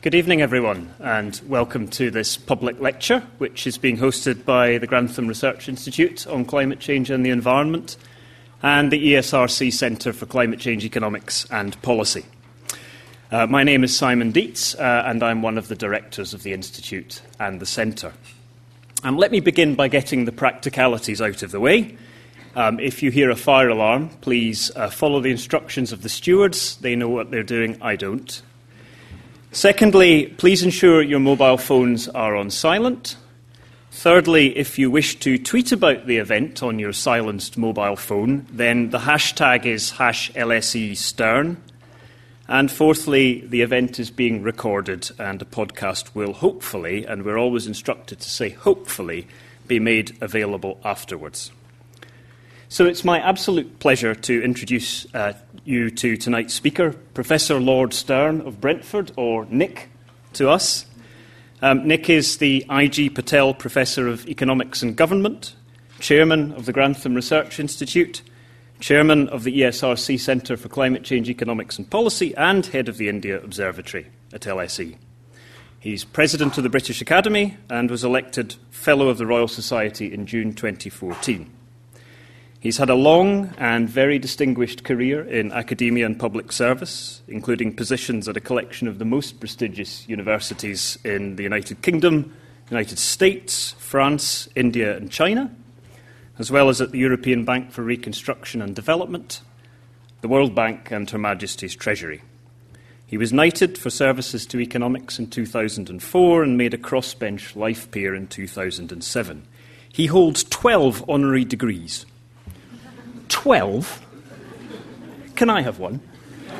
Good evening, everyone, and welcome to this public lecture, which is being hosted by the Grantham Research Institute on Climate Change and the Environment and the ESRC Centre for Climate Change Economics and Policy. My name is Simon Dietz, and I'm one of the directors of the Institute and the Centre. Let me begin by getting the practicalities out of the way. If you hear a fire alarm, please follow the instructions of the stewards. They know what they're doing, I don't. Secondly, please ensure your mobile phones are on silent. Thirdly, if you wish to tweet about the event on your silenced mobile phone, then the hashtag is #LSEStern. And fourthly, the event is being recorded and a podcast will hopefully, and we're always instructed to say hopefully, be made available afterwards. So it's my absolute pleasure to introduce you to tonight's speaker, Professor Lord Stern of Brentford, or Nick to us. Nick is the I.G. Patel Professor of Economics and Government, Chairman of the Grantham Research Institute, Chairman of the ESRC Centre for Climate Change Economics and Policy, and Head of the India Observatory at LSE. He's President of the British Academy and was elected Fellow of the Royal Society in June 2014. He's had a long and very distinguished career in academia and public service, including positions at a collection of the most prestigious universities in the United Kingdom, United States, France, India and China, as well as at the European Bank for Reconstruction and Development, the World Bank and Her Majesty's Treasury. He was knighted for services to economics in 2004 and made a crossbench life peer in 2007. He holds 12 honorary degrees. 12? Can I have one?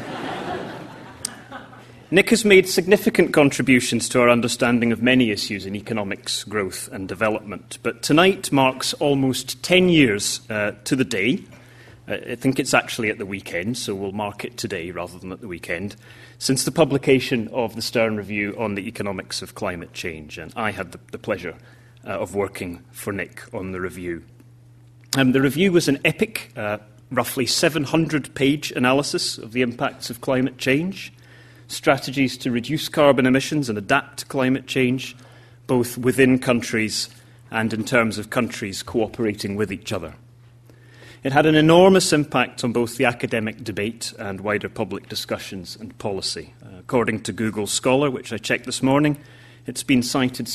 Nick has made significant contributions to our understanding of many issues in economics, growth and development. But tonight marks almost 10 years to the day. I think it's actually at the weekend, so we'll mark it today rather than at the weekend, since the publication of the Stern Review on the economics of climate change. And I had the pleasure of working for Nick on the review. The review was an epic, roughly 700-page analysis of the impacts of climate change, strategies to reduce carbon emissions and adapt to climate change, both within countries and in terms of countries cooperating with each other. It had an enormous impact on both the academic debate and wider public discussions and policy. According to Google Scholar, which I checked this morning, it's been cited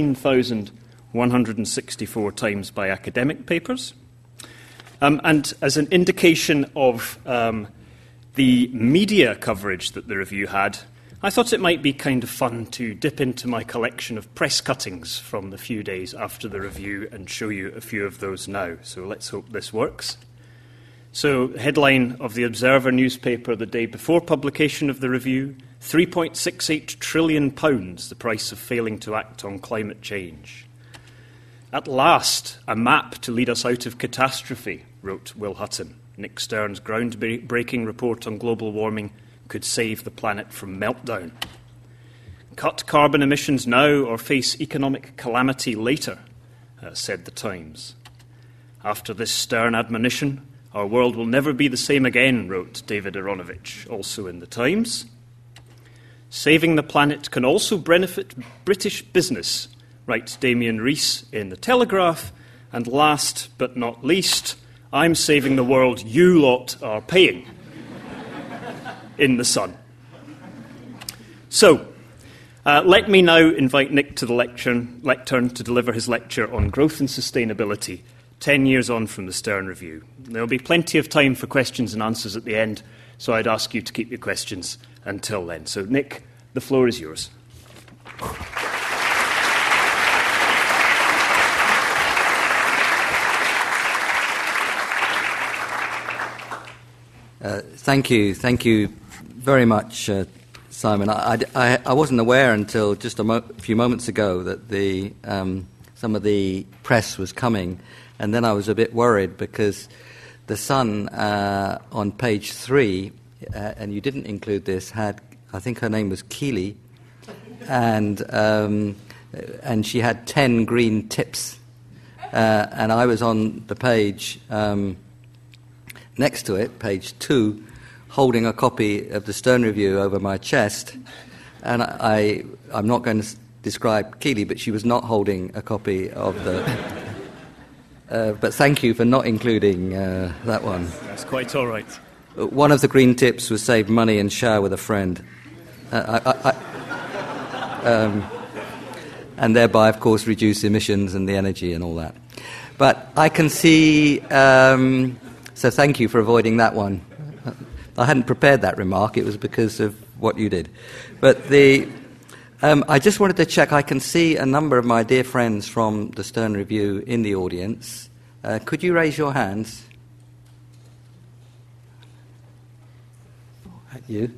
16,164 times by academic papers. And as an indication of the media coverage that the review had, I thought it might be kind of fun to dip into my collection of press cuttings from the few days after the review and show you a few of those now. So let's hope this works. So, headline of the Observer newspaper the day before publication of the review, £3.68 trillion, the price of failing to act on climate change. At last, a map to lead us out of catastrophe, wrote Will Hutton. Nick Stern's groundbreaking report on global warming could save the planet from meltdown. Cut carbon emissions now or face economic calamity later, said The Times. After this stern admonition, our world will never be the same again, wrote David Aronovich, also in The Times. Saving the planet can also benefit British business, writes Damien Rees in The Telegraph, and last but not least, I'm saving the world you lot are paying, in The Sun. So, let me now invite Nick to the lectern to deliver his lecture on growth and sustainability, 10 years on from the Stern Review. There will be plenty of time for questions and answers at the end, so I'd ask you to keep your questions until then. So, Nick, the floor is yours. Thank you very much, Simon. I wasn't aware until just a few moments ago that some of the press was coming, and then I was a bit worried because The Sun on page 3, and you didn't include this, had, I think her name was Keeley, and she had 10 green tips, and I was on the page next to it, page 2, holding a copy of the Stern Review over my chest, And I'm not going to describe Keely, but she was not holding a copy of the... but thank you for not including that one. That's quite all right. One of the green tips was save money and shower with a friend. And thereby, of course, reduce emissions and the energy and all that. But I can see... so thank you for avoiding that one. I hadn't prepared that remark. It was because of what you did. But I just wanted to check. I can see a number of my dear friends from the Stern Review in the audience. Could you raise your hands? You?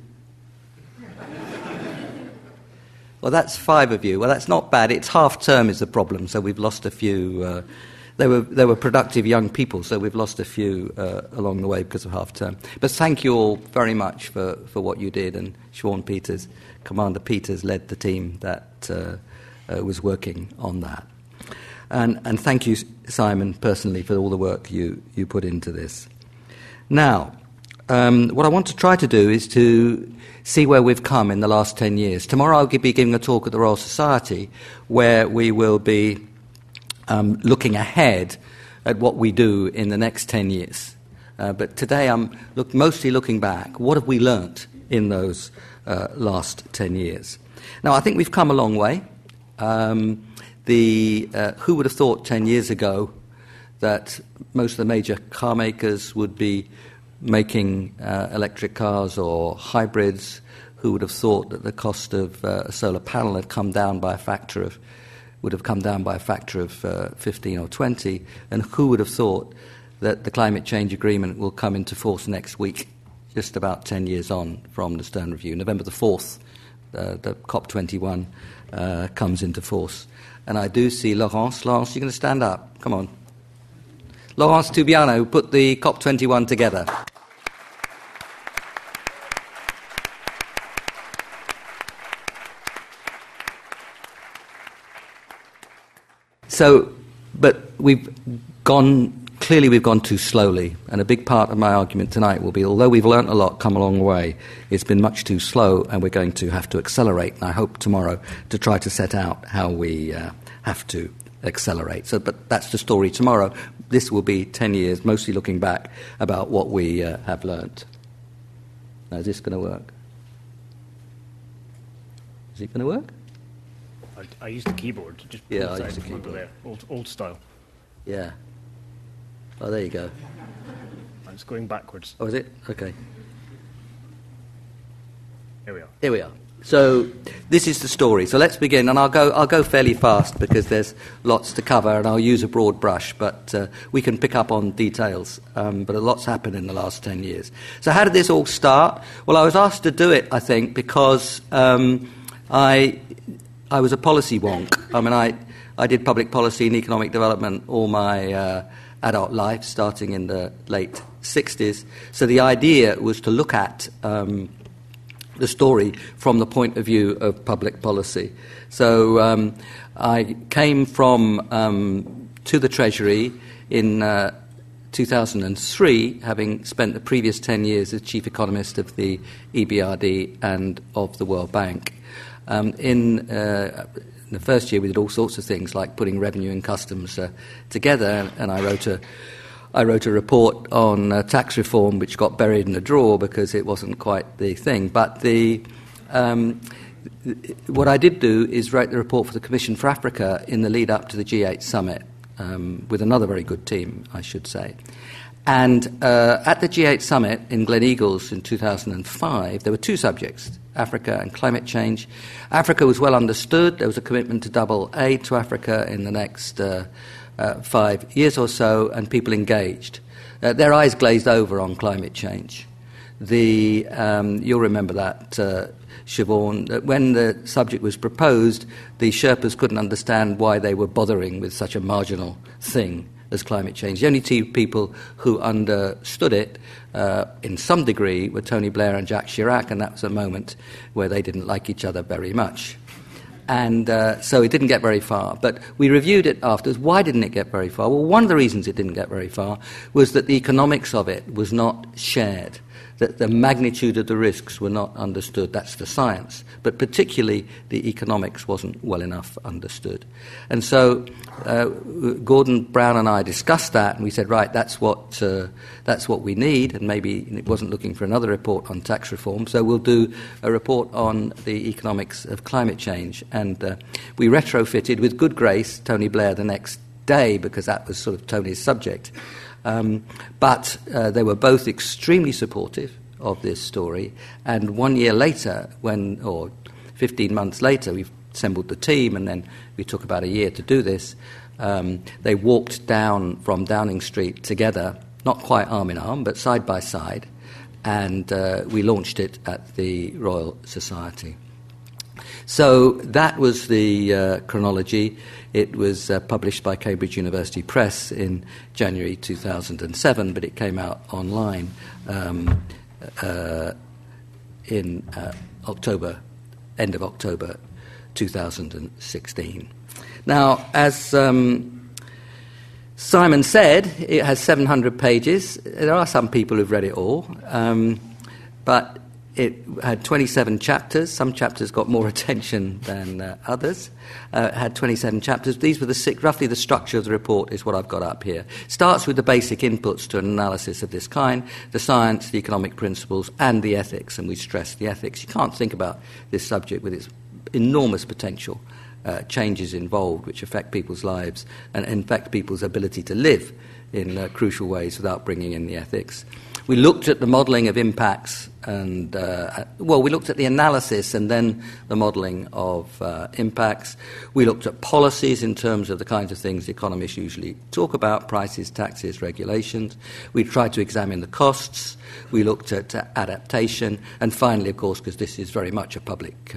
Well, that's 5 of you. Well, that's not bad. It's half term is the problem, so we've lost a few. They were productive young people, so we've lost a few along the way because of half term. But thank you all very much for what you did. And Siobhan Peters, Commander Peters, led the team that was working on that. And thank you, Simon, personally, for all the work you put into this. Now, what I want to try to do is to see where we've come in the last 10 years. Tomorrow I'll be giving a talk at the Royal Society where we will be looking ahead at what we do in the next 10 years. But today I'm mostly looking back. What have we learnt in those last 10 years? Now, I think we've come a long way. Who would have thought 10 years ago that most of the major car makers would be making electric cars or hybrids? Who would have thought that the cost of a solar panel would have come down by a factor of 15 or 20? And who would have thought that the climate change agreement will come into force next week, just about 10 years on from the Stern Review? November the 4th, the COP21 comes into force. And I do see Laurence. Laurence, you're going to stand up. Come on. Laurence Toubiano, who put the COP21 together. So, but we've gone too slowly, and a big part of my argument tonight will be, although we've learnt a lot, come a long way, it's been much too slow, and we're going to have to accelerate, and I hope tomorrow to try to set out how we have to accelerate. So, but that's the story tomorrow. This will be 10 years, mostly looking back about what we have learnt. Now, is this going to work? Is it going to work? I used the keyboard to just I used the keyboard there, old style. Yeah. Oh, there you go. It's going backwards. Oh, is it? Okay. Here we are. So this is the story. So let's begin, and I'll go fairly fast because there's lots to cover, and I'll use a broad brush, but we can pick up on details. But a lot's happened in the last 10 years. So how did this all start? Well, I was asked to do it, I think, because I was a policy wonk. I mean, I did public policy and economic development all my adult life, starting in the late 60s. So the idea was to look at the story from the point of view of public policy. So I came to the Treasury in 2003, having spent the previous 10 years as chief economist of the EBRD and of the World Bank. In the first year, we did all sorts of things like putting revenue and customs together, and I wrote a report on tax reform, which got buried in a drawer because it wasn't quite the thing. But what I did do is write the report for the Commission for Africa in the lead up to the G8 summit with another very good team, I should say. And at the G8 summit in Gleneagles in 2005, there were 2 subjects: Africa and climate change. Africa was well understood. There was a commitment to double aid to Africa in the next 5 years or so, and people engaged. Their eyes glazed over on climate change. You'll remember that, Siobhan, that when the subject was proposed, the Sherpas couldn't understand why they were bothering with such a marginal thing as climate change. The only 2 people who understood it in some degree were Tony Blair and Jacques Chirac, and that was a moment where they didn't like each other very much. And so it didn't get very far. But we reviewed it afterwards. Why didn't it get very far? Well, one of the reasons it didn't get very far was that the economics of it was not shared. that the magnitude of the risks were not understood. That's the science. But particularly the economics wasn't well enough understood. And so Gordon Brown and I discussed that, and we said, right, that's what we need, and maybe it wasn't looking for another report on tax reform, so we'll do a report on the economics of climate change. And we retrofitted, with good grace, Tony Blair the next day, because that was sort of Tony's subject. But they were both extremely supportive of this story. And 1 year later, or 15 months later, we assembled the team, and then we took about a year to do this. They walked down from Downing Street together, not quite arm in arm, but side by side, and we launched it at the Royal Society. So that was the chronology. It was published by Cambridge University Press in January 2007, but it came out online in end of October 2016. Now, as Simon said, it has 700 pages. There are some people who've read it all, but it had 27 chapters. Some chapters got more attention than others. It had 27 chapters. These were roughly the structure of the report is what I've got up here. It starts with the basic inputs to an analysis of this kind, the science, the economic principles, and the ethics, and we stress the ethics. You can't think about this subject with its enormous potential changes involved which affect people's lives and affect people's ability to live in crucial ways without bringing in the ethics. We looked at the modelling of impacts and, we looked at the analysis and then the modelling of impacts. We looked at policies in terms of the kinds of things economists usually talk about, prices, taxes, regulations. We tried to examine the costs. We looked at adaptation. And finally, of course, because this is very much a public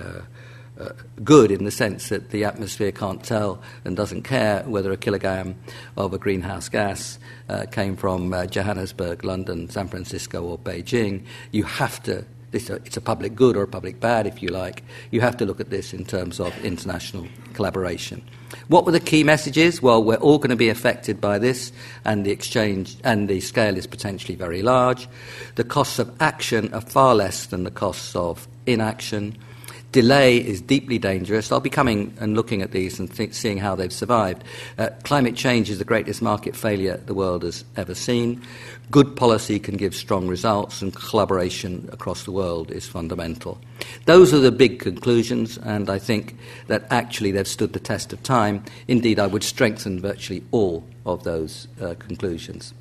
good in the sense that the atmosphere can't tell and doesn't care whether a kilogram of a greenhouse gas came from Johannesburg, London, San Francisco or Beijing. You have to, it's a public good or a public bad if you like, you have to look at this in terms of international collaboration. What were the key messages? Well, we're all going to be affected by this, and the exchange and the scale is potentially very large. The costs of action are far less than the costs of inaction. Delay is deeply dangerous. I'll be coming and looking at these and seeing how they've survived. Climate change is the greatest market failure the world has ever seen. Good policy can give strong results, and collaboration across the world is fundamental. Those are the big conclusions, and I think that actually they've stood the test of time. Indeed, I would strengthen virtually all of those conclusions.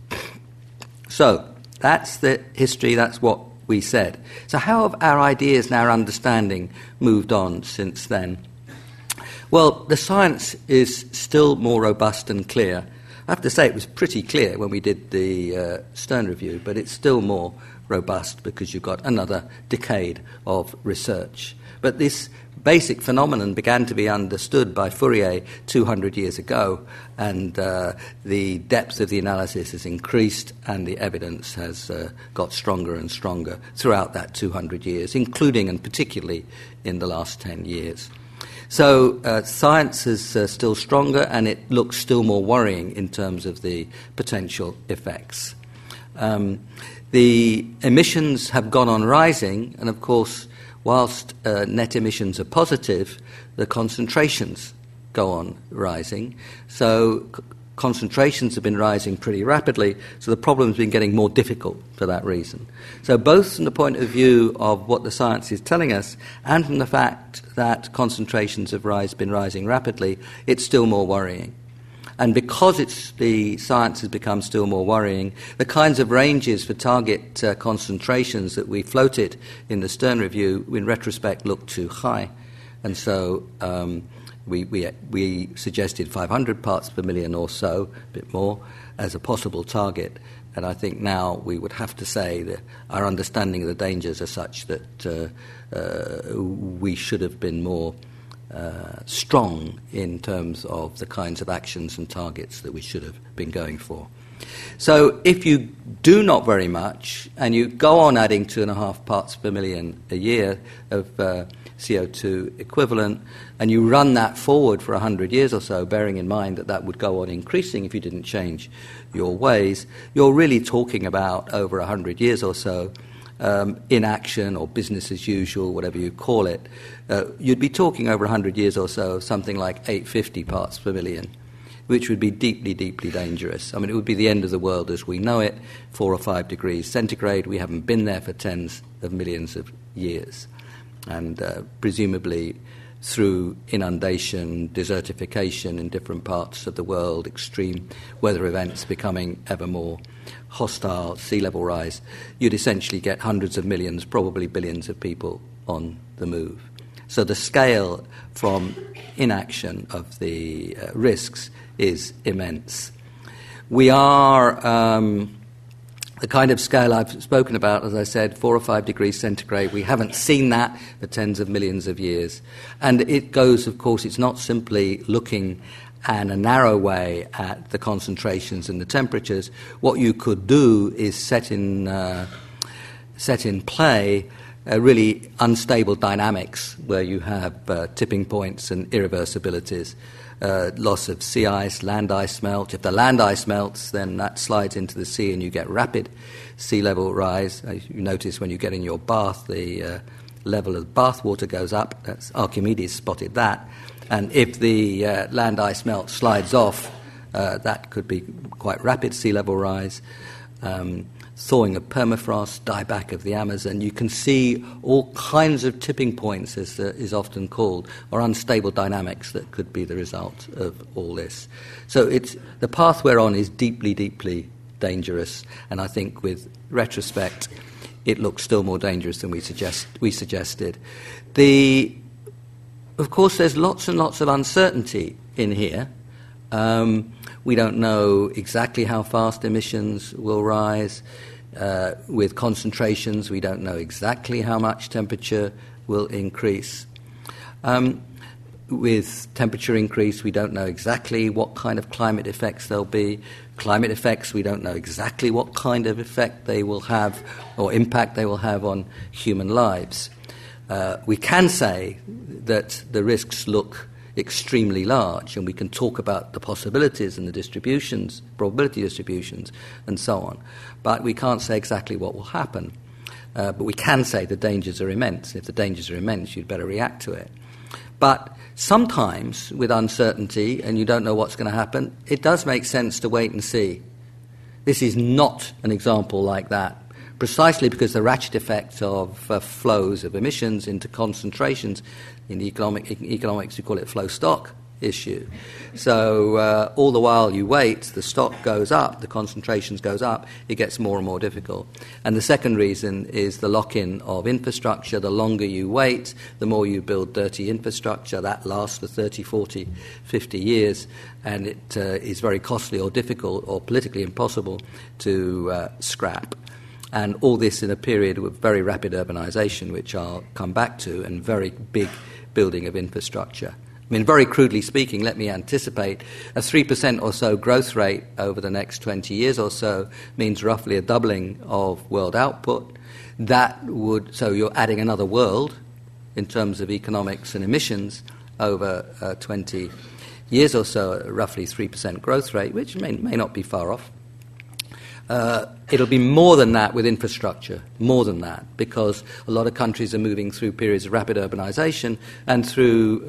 So, that's the history, that's what we said. So how have our ideas and our understanding moved on since then? Well, the science is still more robust and clear. I have to say it was pretty clear when we did the Stern Review, but it's still more robust because you've got another decade of research. But this basic phenomenon began to be understood by Fourier 200 years ago, and the depth of the analysis has increased and the evidence has got stronger and stronger throughout that 200 years, including and particularly in the last 10 years. So science is still stronger, and it looks still more worrying in terms of the potential effects. The emissions have gone on rising, and of course, whilst net emissions are positive, the concentrations go on rising. So concentrations have been rising pretty rapidly, so the problem's been getting more difficult for that reason. So both from the point of view of what the science is telling us and from the fact that concentrations have been rising rapidly, it's still more worrying. And because the science has become still more worrying, the kinds of ranges for target concentrations that we floated in the Stern Review, in retrospect, looked too high. And so we suggested 500 parts per million or so, a bit more, as a possible target. And I think now we would have to say that our understanding of the dangers are such that we should have been more strong in terms of the kinds of actions and targets that we should have been going for. So if you do not very much and you go on adding 2.5 parts per million a year of CO2 equivalent, and you run that forward for 100 years or so, bearing in mind that that would go on increasing if you didn't change your ways, you're really talking about over 100 years or so inaction or business as usual, whatever you call it, you'd be talking over 100 years or so of something like 850 parts per million, which would be deeply, deeply dangerous. I mean, it would be the end of the world as we know it, 4 or 5 degrees centigrade. We haven't been there for tens of millions of years. And presumably through inundation, desertification in different parts of the world, extreme weather events becoming ever more hostile, sea level rise, you'd essentially get hundreds of millions, probably billions of people on the move. So the scale from inaction of the risks is immense. We are the kind of scale I've spoken about, as I said, 4 or 5 degrees centigrade. We haven't seen that for tens of millions of years. And it goes, of course, it's not simply looking in a narrow way at the concentrations and the temperatures. What you could do is set in play really unstable dynamics where you have tipping points and irreversibilities. Loss of sea ice, land ice melt. If the land ice melts, then that slides into the sea and you get rapid sea level rise. As you notice when you get in your bath, the level of bath water goes up. Archimedes spotted that. And if the land ice melt slides off, that could be quite rapid sea level rise. Thawing of permafrost, dieback of the Amazon. You can see all kinds of tipping points, as is often called, or unstable dynamics that could be the result of all this. So the path we're on is deeply, deeply dangerous, and I think with retrospect it looks still more dangerous than we suggested. Of course, there's lots and lots of uncertainty in here. We don't know exactly how fast emissions will rise. With concentrations, we don't know exactly how much temperature will increase. With temperature increase, we don't know exactly what kind of climate effects there'll be. Climate effects, we don't know exactly what kind of effect they will have or impact they will have on human lives. We can say that the risks look extremely large, and we can talk about the possibilities and the distributions, probability distributions, and so on. But we can't say exactly what will happen. But we can say the dangers are immense. If the dangers are immense, you'd better react to it. But sometimes, with uncertainty, and you don't know what's going to happen, it does make sense to wait and see. This is not an example like that, precisely because the ratchet effect of flows of emissions into concentrations, in economics we call it flow stock issue. So all the while you wait, the stock goes up, the concentrations goes up, it gets more and more difficult. And the second reason is the lock-in of infrastructure. The longer you wait, the more you build dirty infrastructure. That lasts for 30, 40, 50 years, and it is very costly or difficult or politically impossible to scrap. And all this in a period of very rapid urbanization, which I'll come back to, and very big building of infrastructure. I mean, very crudely speaking, let me anticipate, a 3% or so growth rate over the next 20 years or so means roughly a doubling of world output. So you're adding another world in terms of economics and emissions over 20 years or so, roughly 3% growth rate, which may not be far off. It'll be more than that with infrastructure, more than that, because a lot of countries are moving through periods of rapid urbanization and through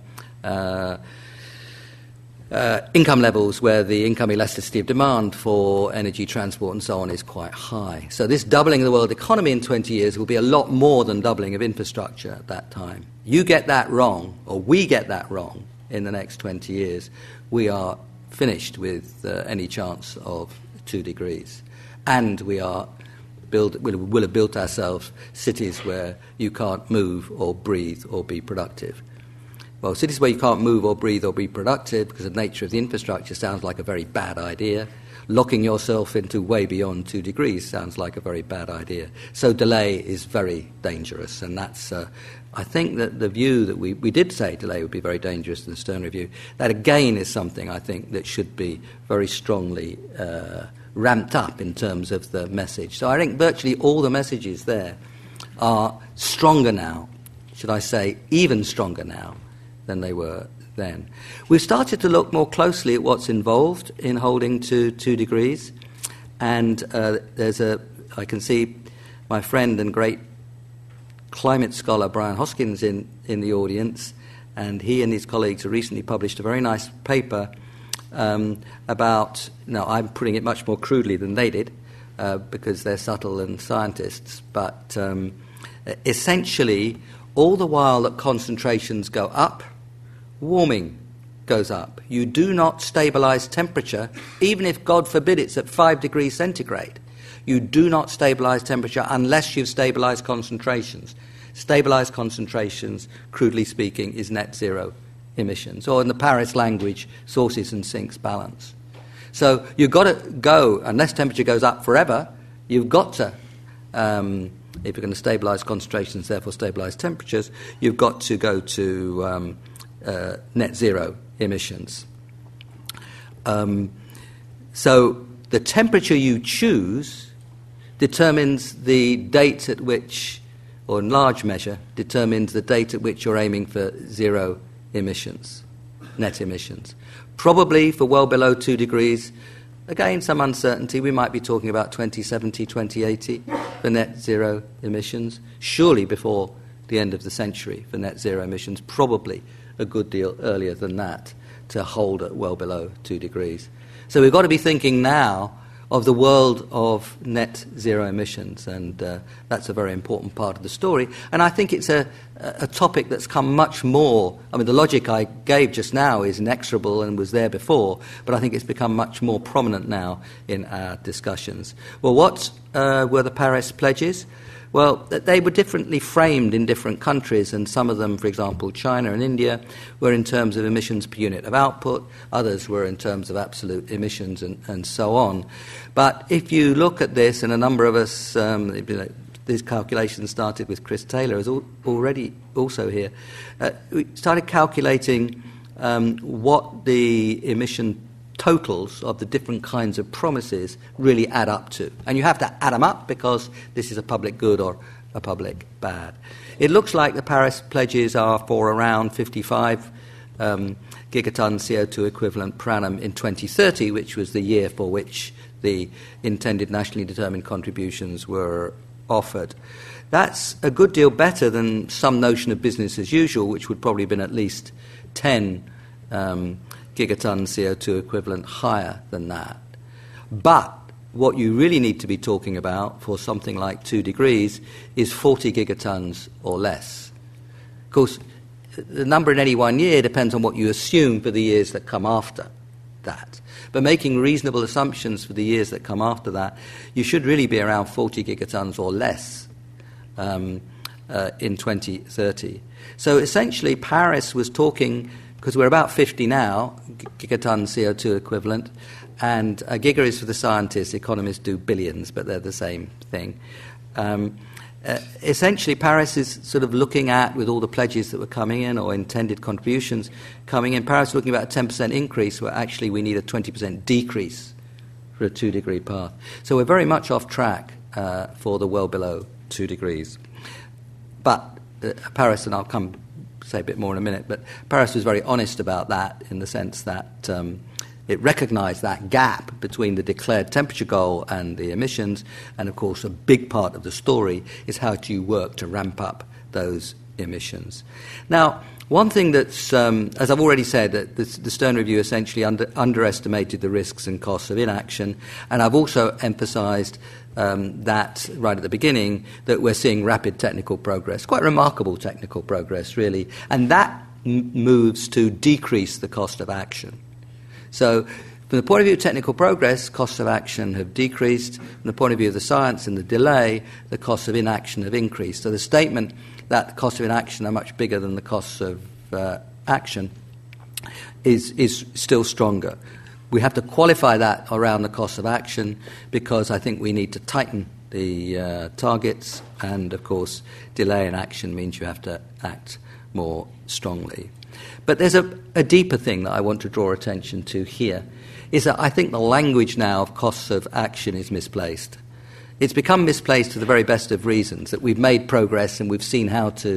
income levels where the income elasticity of demand for energy, transport and so on is quite high. So this doubling of the world economy in 20 years will be a lot more than doubling of infrastructure at that time. You get that wrong, or we get that wrong, in the next 20 years, we are finished with any chance of 2 degrees. And we'll have built ourselves cities where you can't move or breathe or be productive. Well, cities where you can't move or breathe or be productive because of the nature of the infrastructure sounds like a very bad idea. Locking yourself into way beyond 2 degrees sounds like a very bad idea. So delay is very dangerous, and that's, I think that the view that we did say delay would be very dangerous in the Stern Review, that again is something I think that should be very strongly ramped up in terms of the message. So I think virtually all the messages there are stronger now, should I say even stronger now than they were then. We've started to look more closely at what's involved in holding to 2 degrees, and I can see my friend and great climate scholar Brian Hoskins in the audience, and he and his colleagues have recently published a very nice paper about, now I'm putting it much more crudely than they did, because they're subtle and scientists, but essentially all the while that concentrations go up, warming goes up. You do not stabilize temperature, even if, God forbid, it's at 5 degrees centigrade. You do not stabilize temperature unless you've stabilized concentrations. Stabilized concentrations, crudely speaking, is net zero emissions, or in the Paris language, sources and sinks balance. So you've got to go, unless temperature goes up forever, you've got to, if you're going to stabilize concentrations, therefore stabilize temperatures, you've got to go to net zero emissions. So the temperature you choose determines the date at which, or in large measure, determines the date at which you're aiming for zero emissions, net emissions. Probably for well below 2 degrees, again some uncertainty, we might be talking about 2070, 2080 for net zero emissions. Surely before the end of the century for net zero emissions, probably a good deal earlier than that to hold at well below 2 degrees. So we've got to be thinking now of the world of net zero emissions, and that's a very important part of the story. And I think it's a topic that's come much more, I mean, the logic I gave just now is inexorable and was there before, but I think it's become much more prominent now in our discussions. Well, what were the Paris pledges? Well, they were differently framed in different countries, and some of them, for example, China and India, were in terms of emissions per unit of output, others were in terms of absolute emissions, and so on. But if you look at this, and a number of us, these calculations started with Chris Taylor, who's already also here, we started calculating what the emission totals of the different kinds of promises really add up to. And you have to add them up because this is a public good or a public bad. It looks like the Paris pledges are for around 55 gigatons CO2 equivalent per annum in 2030, which was the year for which the intended nationally determined contributions were offered. That's a good deal better than some notion of business as usual, which would probably have been at least 10 gigatons CO2 equivalent higher than that. But what you really need to be talking about for something like 2 degrees is 40 gigatons or less. Of course, the number in any one year depends on what you assume for the years that come after that. But making reasonable assumptions for the years that come after that, you should really be around 40 gigatons or less in 2030. So essentially, Paris was talking, because we're about 50 now, gigatons CO2 equivalent, and a giga is for the scientists. Economists do billions, but they're the same thing. Essentially, Paris is sort of looking at, with all the pledges that were coming in, or intended contributions coming in, Paris is looking about a 10% increase, where actually we need a 20% decrease for a 2-degree path. So we're very much off track for the well below 2 degrees. But Paris, and I'll come say a bit more in a minute, but Paris was very honest about that in the sense that it recognised that gap between the declared temperature goal and the emissions, and of course a big part of the story is how do you work to ramp up those emissions. Now, one thing that's, as I've already said, that the Stern Review essentially underestimated the risks and costs of inaction, and I've also emphasised that right at the beginning, that we're seeing rapid technical progress, quite remarkable technical progress, really, and that moves to decrease the cost of action. So from the point of view of technical progress, costs of action have decreased. From the point of view of the science and the delay, the costs of inaction have increased. So the statement that the costs of inaction are much bigger than the costs of action is still stronger. We have to qualify that around the cost of action because I think we need to tighten the targets, and of course delay in action means you have to act more strongly. But there's a deeper thing that I want to draw attention to here, is that I think the language now of costs of action is misplaced. It's become misplaced for the very best of reasons, that we've made progress and we've seen how to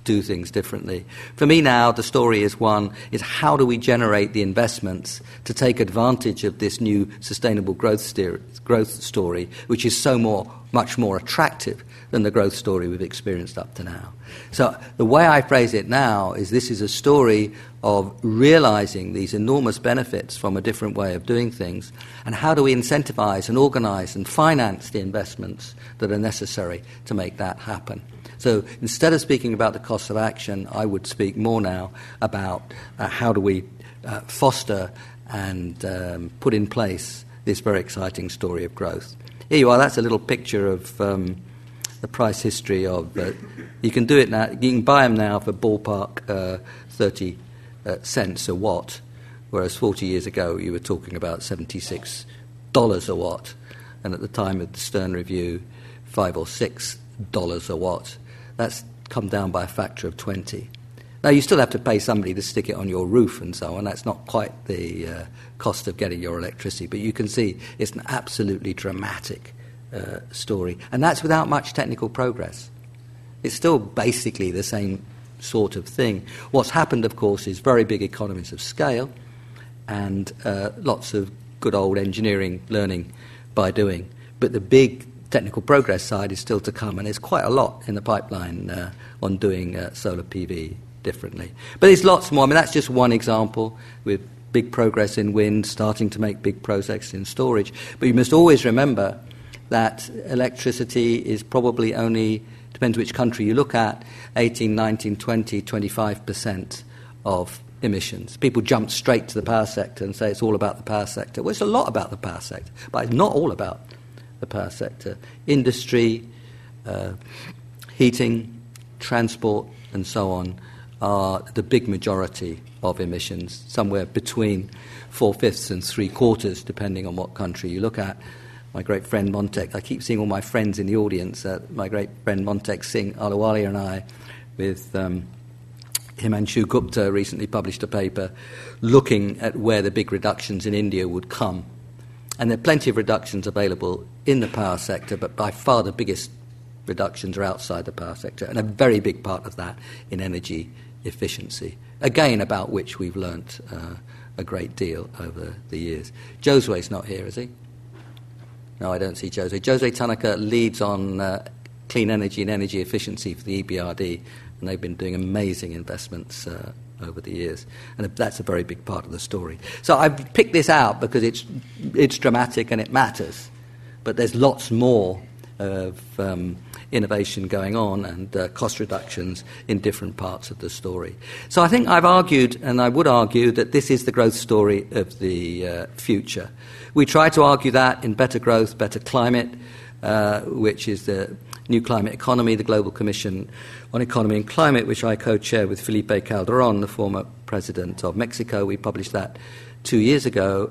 do things differently. For me now, the story is how do we generate the investments to take advantage of this new sustainable growth story, which is much more attractive than the growth story we've experienced up to now. So the way I phrase it now is this is a story of realizing these enormous benefits from a different way of doing things, and how do we incentivize and organize and finance the investments that are necessary to make that happen. So instead of speaking about the cost of action, I would speak more now about how do we foster and put in place this very exciting story of growth. Here you are, that's a little picture of the price history of... you can do it now, you can buy them now for ballpark 30 cents a watt, whereas 40 years ago you were talking about $76 a watt, and at the time of the Stern Review, $5 or $6 a watt. That's come down by a factor of 20. Now, you still have to pay somebody to stick it on your roof and so on. That's not quite the cost of getting your electricity, but you can see it's an absolutely dramatic story, and that's without much technical progress. It's still basically the same sort of thing. What's happened, of course, is very big economies of scale and lots of good old engineering learning by doing. But the big technical progress side is still to come, and there's quite a lot in the pipeline on doing solar PV differently. But there's lots more. I mean, that's just one example, with big progress in wind, starting to make big progress in storage. But you must always remember that electricity is probably only, depends which country you look at, 18, 19, 20, 25% of emissions. People jump straight to the power sector and say it's all about the power sector. Well, it's a lot about the power sector, but it's not all about the power sector. Industry, heating, transport, and so on are the big majority of emissions, somewhere between 4/5 and 3/4, depending on what country you look at. My great friend Montek, I keep seeing all my friends in the audience. My great friend Montek Singh Ahluwalia and I, with Himanshu Gupta, recently published a paper looking at where the big reductions in India would come. And there are plenty of reductions available in the power sector, but by far the biggest reductions are outside the power sector, and a very big part of that in energy efficiency, again, about which we've learnt a great deal over the years. Josue's not here, is he? No, I don't see Josue. Josue Tanaka leads on clean energy and energy efficiency for the EBRD, and they've been doing amazing investments over the years, and that's a very big part of the story. So I've picked this out because it's dramatic and it matters, but there's lots more of innovation going on and cost reductions in different parts of the story. So I think I've argued, and I would argue, that this is the growth story of the future. We try to argue that in Better Growth, Better Climate, which is the New Climate Economy, the Global Commission on Economy and Climate, which I co-chair with Felipe Calderón, the former president of Mexico. We published that 2 years ago,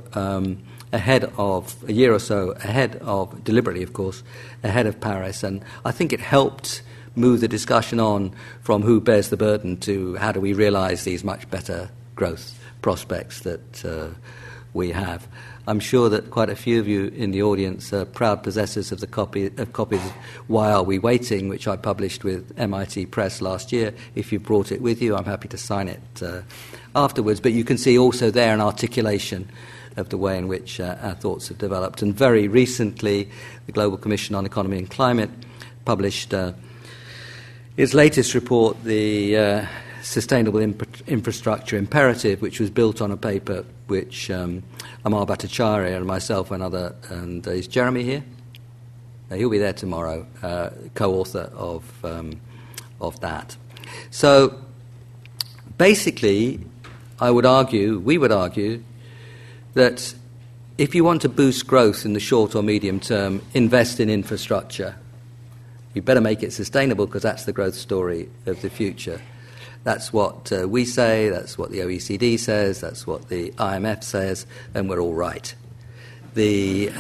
a year or so ahead of, deliberately of course, ahead of Paris. And I think it helped move the discussion on from who bears the burden to how do we realize these much better growth prospects that we have. I'm sure that quite a few of you in the audience are proud possessors of copies of Why Are We Waiting, which I published with MIT Press last year. If you brought it with you, I'm happy to sign it afterwards. But you can see also there an articulation of the way in which our thoughts have developed. And very recently, the Global Commission on Economy and Climate published its latest report, the Sustainable Infrastructure Imperative, which was built on a paper which Amar Bhattacharya and myself and is Jeremy here? He'll be there tomorrow, co-author of that. So basically, we would argue, that if you want to boost growth in the short or medium term, invest in infrastructure. You better make it sustainable because that's the growth story of the future. That's what we say, that's what the OECD says, that's what the IMF says, and we're all right. We've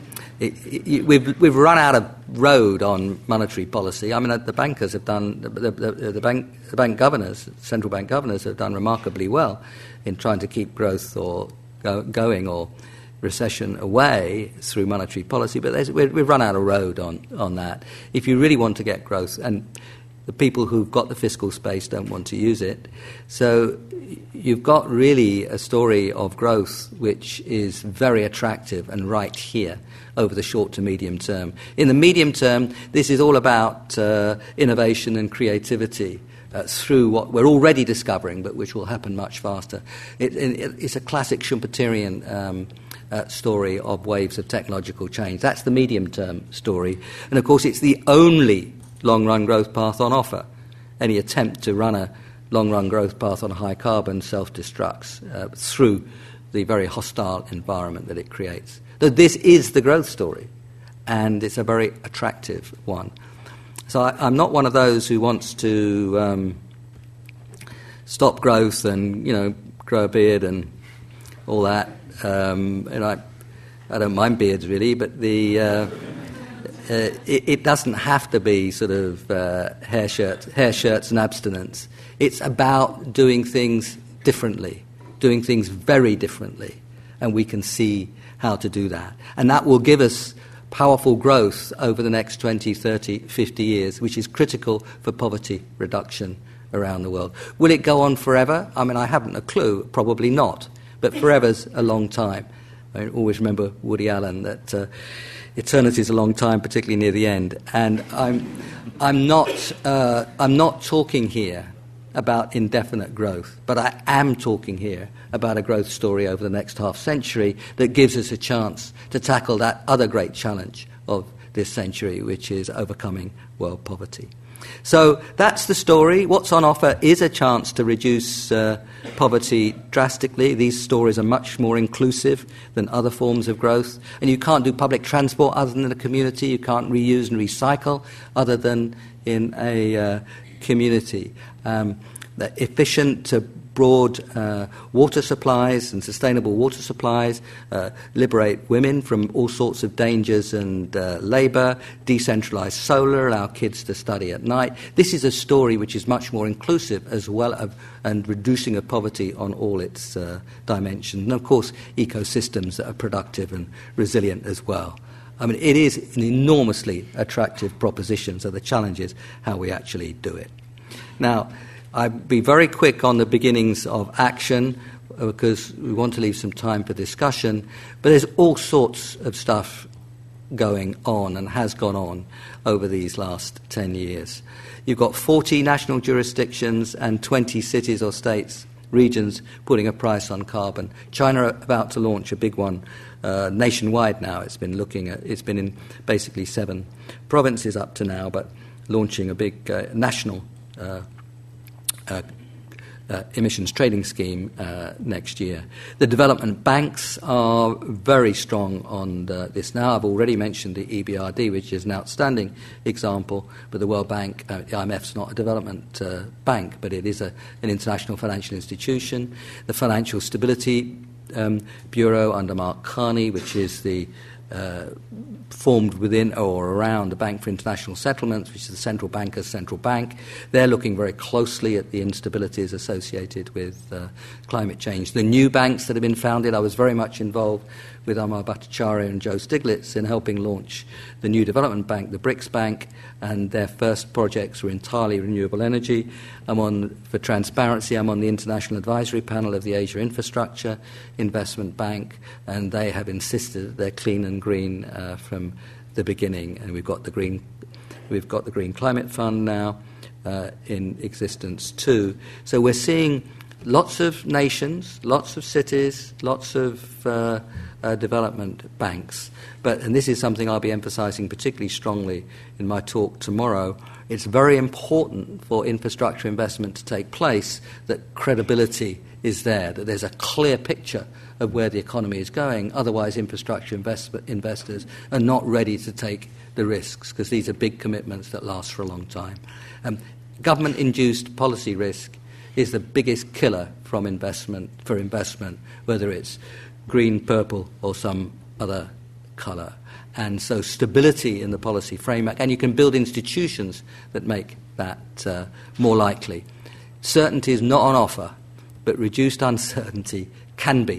run out of road on monetary policy. I mean, the bankers have done, the bank governors, central bank governors have done remarkably well in trying to keep growth or going or recession away through monetary policy, but we've run out of road on that. If you really want to get growth, and The people who've got the fiscal space don't want to use it. So you've got really a story of growth which is very attractive and right here over the short to medium term. In the medium term, this is all about innovation and creativity through what we're already discovering, but which will happen much faster. It's a classic Schumpeterian story of waves of technological change. That's the medium-term story. And, of course, it's the only long-run growth path on offer. Any attempt to run a long-run growth path on high carbon self-destructs through the very hostile environment that it creates. So this is the growth story, and it's a very attractive one. So I'm not one of those who wants to stop growth and, grow a beard and all that. And I don't mind beards really, but it doesn't have to be sort of hair shirts and abstinence. It's about doing things differently, doing things very differently, and we can see how to do that. And that will give us powerful growth over the next 20, 30, 50 years, which is critical for poverty reduction around the world. Will it go on forever? I mean, I haven't a clue. Probably not. But forever's a long time. I always remember Woody Allen that eternity is a long time, particularly near the end. And I'm not talking here about indefinite growth, but I am talking here about a growth story over the next half century that gives us a chance to tackle that other great challenge of this century, which is overcoming world poverty. So that's the story. What's on offer is a chance to reduce poverty drastically. These stories are much more inclusive than other forms of growth. And you can't do public transport other than in a community. You can't reuse and recycle other than in a community. Efficient, broad water supplies and sustainable water supplies liberate women from all sorts of dangers and labour, decentralise solar, allow kids to study at night. This is a story which is much more inclusive as well as and reducing of poverty on all its dimensions. And, of course, ecosystems that are productive and resilient as well. I mean, it is an enormously attractive proposition, so the challenge is how we actually do it. Now, I'd be very quick on the beginnings of action because we want to leave some time for discussion, but there's all sorts of stuff going on and has gone on over these last 10 years. You've got 40 national jurisdictions and 20 cities or states, regions, putting a price on carbon. China about to launch a big one nationwide now. It's been in basically 7 provinces up to now, but launching a big national emissions trading scheme next year. The development banks are very strong on this now. I've already mentioned the EBRD, which is an outstanding example, but the World Bank, the IMF's not a development bank, but it is an international financial institution. The Financial Stability Bureau under Mark Carney, which is the formed within or around the Bank for International Settlements, which is the central banker's central bank. They're looking very closely at the instabilities associated with climate change. The new banks that have been founded, I was very much involved with Amar Bhattacharya and Joe Stiglitz in helping launch the new development bank, the BRICS Bank, and their first projects were entirely renewable energy. For transparency, I'm on the International Advisory Panel of the Asia Infrastructure Investment Bank, and they have insisted that they're clean and green from the beginning. And we've got the Green Climate Fund now in existence too. So we're seeing lots of nations, lots of cities, lots of development banks. And this is something I'll be emphasising particularly strongly in my talk tomorrow. It's very important for infrastructure investment to take place that credibility is there, that there's a clear picture of where the economy is going. Otherwise, infrastructure investors are not ready to take the risks because these are big commitments that last for a long time. Government-induced policy risk is the biggest killer for investment, whether it's green, purple, or some other colour. And so stability in the policy framework, and you can build institutions that make that more likely. Certainty is not on offer, but reduced uncertainty can be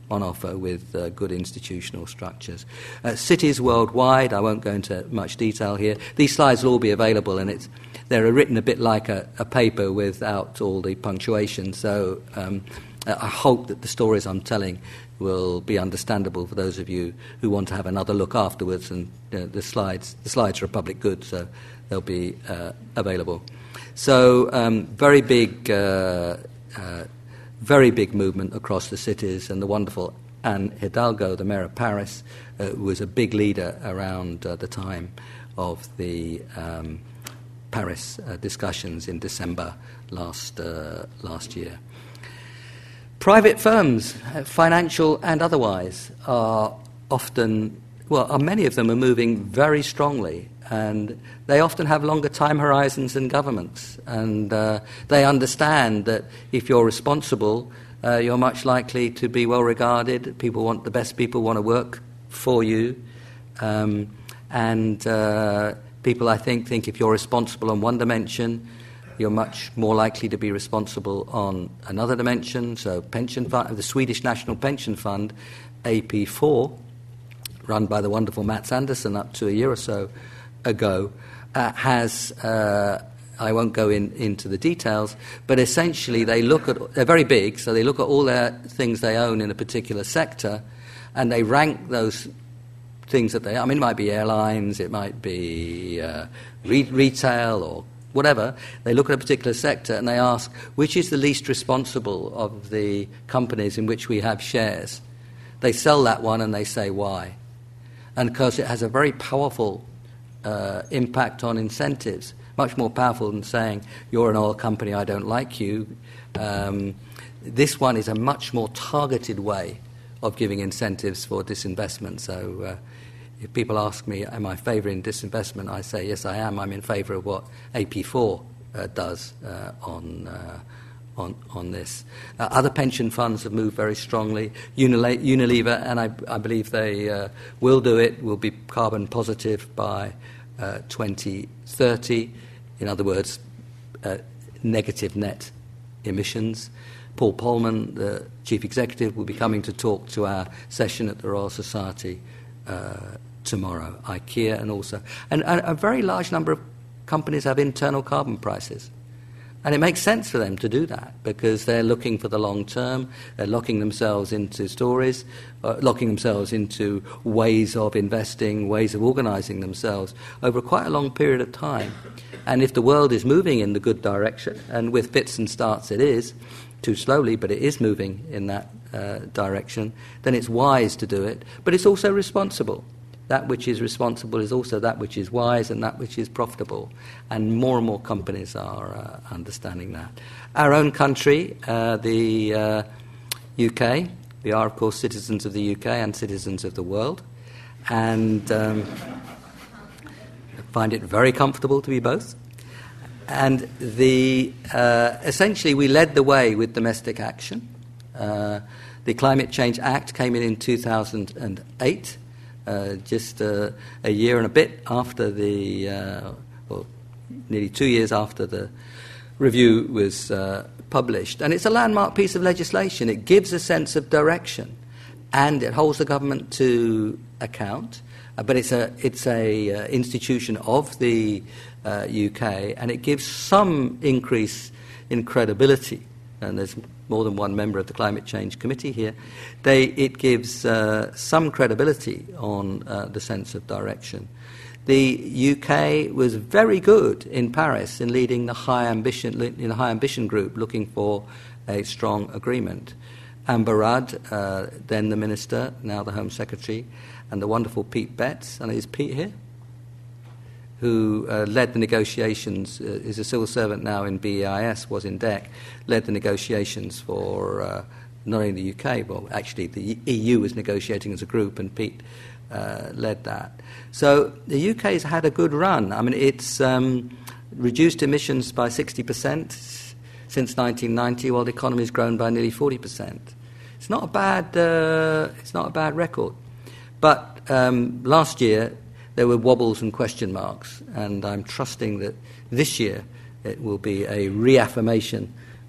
on offer with good institutional structures. Cities worldwide, I won't go into much detail here. These slides will all be available, and they're written a bit like a paper without all the punctuation, so I hope that the stories I'm telling will be understandable for those of you who want to have another look afterwards, and the slides are a public good, so they'll be available. So very big movement across the cities, and the wonderful Anne Hidalgo, the Mayor of Paris, was a big leader around the time of the Paris discussions in December last year. Private firms, financial and otherwise, are many of them are moving very strongly, and they often have longer time horizons than governments, and they understand that if you're responsible, you're much likely to be well regarded. The best people want to work for you, and people, I think if you're responsible on one dimension, you're much more likely to be responsible on another dimension. So pension fund, the Swedish National Pension Fund, AP4, run by the wonderful Mats Andersson up to a year or so ago, has, I won't go into the details, but essentially they're very big, so they look at all their things they own in a particular sector, and they rank those things that it might be airlines, it might be retail or whatever. They look at a particular sector and they ask, which is the least responsible of the companies in which we have shares? They sell that one and they say why. And because it has a very powerful impact on incentives, much more powerful than saying, you're an oil company, I don't like you. This one is a much more targeted way of giving incentives for disinvestment. So if people ask me, am I favouring disinvestment, I say, yes, I am. I'm in favour of what AP4 does on this. Other pension funds have moved very strongly. Unilever, and I believe they will do it, will be carbon positive by 2030. In other words, negative net emissions. Paul Polman, the Chief Executive, will be coming to talk to our session at the Royal Society tomorrow. IKEA and a very large number of companies have internal carbon prices. And it makes sense for them to do that because they're looking for the long term, they're locking themselves into stories, locking themselves into ways of investing, ways of organising themselves over quite a long period of time. And if the world is moving in the good direction, and with fits and starts it is, too slowly, but it is moving in that direction, then it's wise to do it. But it's also responsible. That which is responsible is also that which is wise and that which is profitable. And more companies are understanding that. Our own country, the UK, we are, of course, citizens of the UK and citizens of the world. And I find it very comfortable to be both. And essentially we led the way with domestic action. The Climate Change Act came in 2008. Just a year and a bit after nearly 2 years after the review was published. And it's a landmark piece of legislation. It gives a sense of direction and it holds the government to account. But it's a institution of the UK, and it gives some increase in credibility. And there's more than one member of the Climate Change Committee here. It gives some credibility on the sense of direction. The UK was very good in Paris in leading the high ambition group, looking for a strong agreement. Amber Rudd, then the Minister, now the Home Secretary, and the wonderful Pete Betts, and is Pete here? Who led the negotiations, is a civil servant now in BEIS, was in DEC, led the negotiations for not only the UK, but actually the EU was negotiating as a group, and Pete led that. So the UK has had a good run. I mean, it's reduced emissions by 60% since 1990, while the economy's grown by nearly 40%. It's not a bad record. But last year, there were wobbles and question marks, and I'm trusting that this year it will be a reaffirmation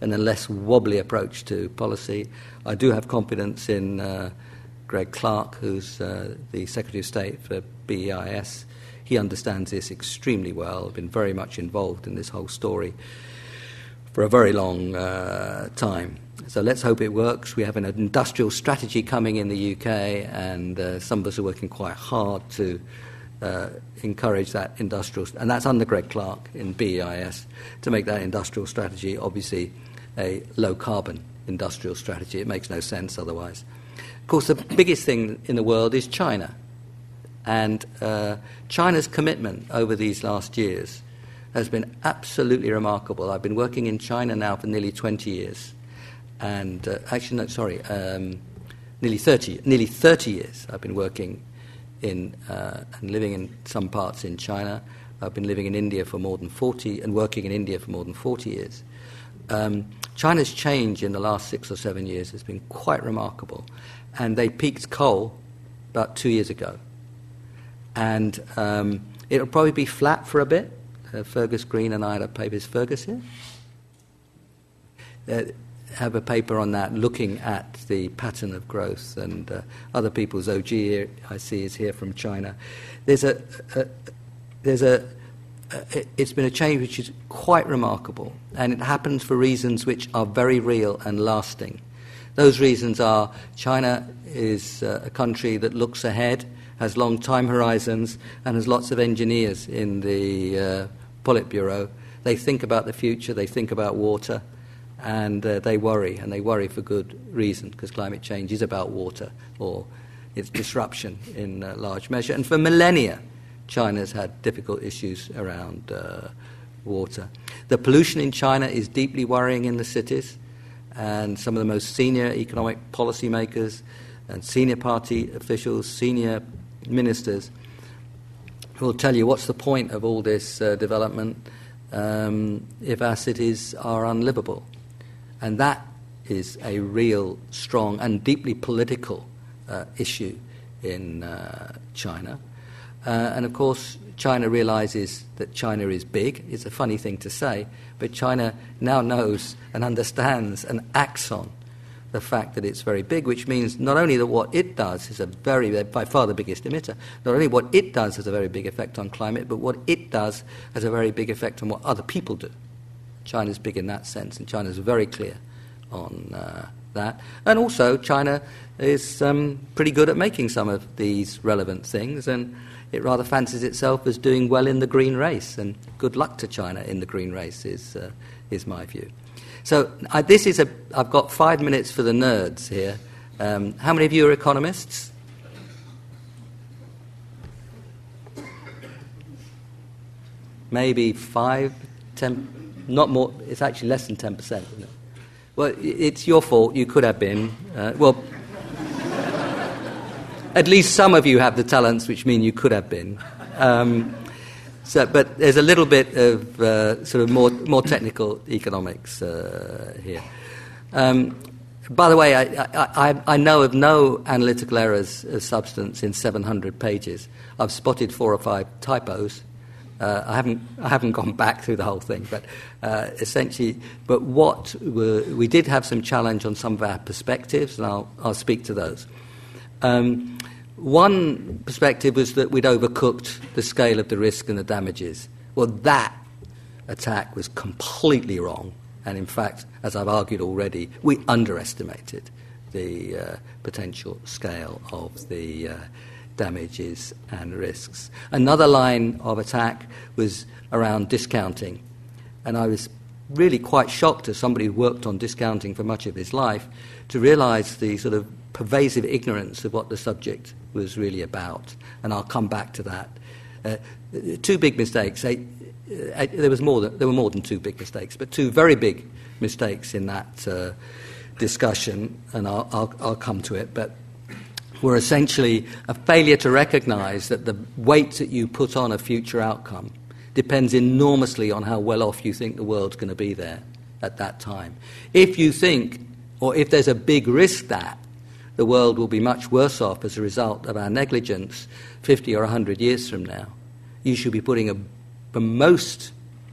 and a less wobbly approach to policy. I do have confidence in Greg Clark, who's the Secretary of State for BEIS. He understands this extremely well, been very much involved in this whole story for a very long time. So let's hope it works. We have an industrial strategy coming in the UK, and some of us are working quite hard to encourage that industrial, and that's under Greg Clark in BEIS, to make that industrial strategy obviously a low-carbon industrial strategy. It makes no sense otherwise. Of course, the biggest thing in the world is China. And China's commitment over these last years has been absolutely remarkable. I've been working in China now for nearly 20 years. And nearly 30 years I've been working in and living in some parts in China. I've been living in India for more than 40 and working in India for more than 40 years. China's change in the last 6 or 7 years has been quite remarkable. And they peaked coal about 2 years ago. And it'll probably be flat for a bit. Fergus Green and I had a paper. Is Fergus here? Have a paper on that, looking at the pattern of growth, and other people's OG here, I see, is here from China. It's been a change which is quite remarkable, and it happens for reasons which are very real and lasting. Those reasons are China is a country that looks ahead, has long time horizons, and has lots of engineers in the Politburo. They think about the future, they think about water, and they worry for good reason, because climate change is about water, or its disruption in large measure. And for millennia, China's had difficult issues around water. The pollution in China is deeply worrying in the cities, and some of the most senior economic policymakers and senior party officials, senior ministers, will tell you, what's the point of all this development if our cities are unlivable? And that is a real, strong and deeply political issue in China. And of course, China realizes that China is big. It's a funny thing to say, but China now knows and understands and acts on the fact that it's very big, which means not only that what it does is by far the biggest emitter, not only what it does has a very big effect on climate, but what it does has a very big effect on what other people do. China's big in that sense, and China's very clear on that. And also, China is pretty good at making some of these relevant things, and it rather fancies itself as doing well in the green race, and good luck to China in the green race is my view. So I've got 5 minutes for the nerds here. How many of you are economists? Maybe 5, 10, not more. It's actually less than 10%, isn't it? Well, it's your fault. You could have been. At least some of you have the talents which mean you could have been. But there's a little bit of sort of more technical economics here. By the way, I know of no analytical errors of substance in 700 pages. I've spotted 4 or 5 typos. I haven't gone back through the whole thing, but essentially, we did have some challenge on some of our perspectives, and I'll speak to those. One perspective was that we'd overcooked the scale of the risk and the damages. Well, that attack was completely wrong, and in fact, as I've argued already, we underestimated the potential scale of the damages and risks. Another line of attack was around discounting, and I was really quite shocked, as somebody who worked on discounting for much of his life, to realise the sort of pervasive ignorance of what the subject was really about, and I'll come back to that. 2 big mistakes. There were more than 2 big mistakes, but 2 very big mistakes in that discussion, and I'll come to it. But were essentially a failure to recognise that the weight that you put on a future outcome depends enormously on how well off you think the world's going to be there at that time. If you think, or if there's a big risk that the world will be much worse off as a result of our negligence 50 or 100 years from now, you should be putting a most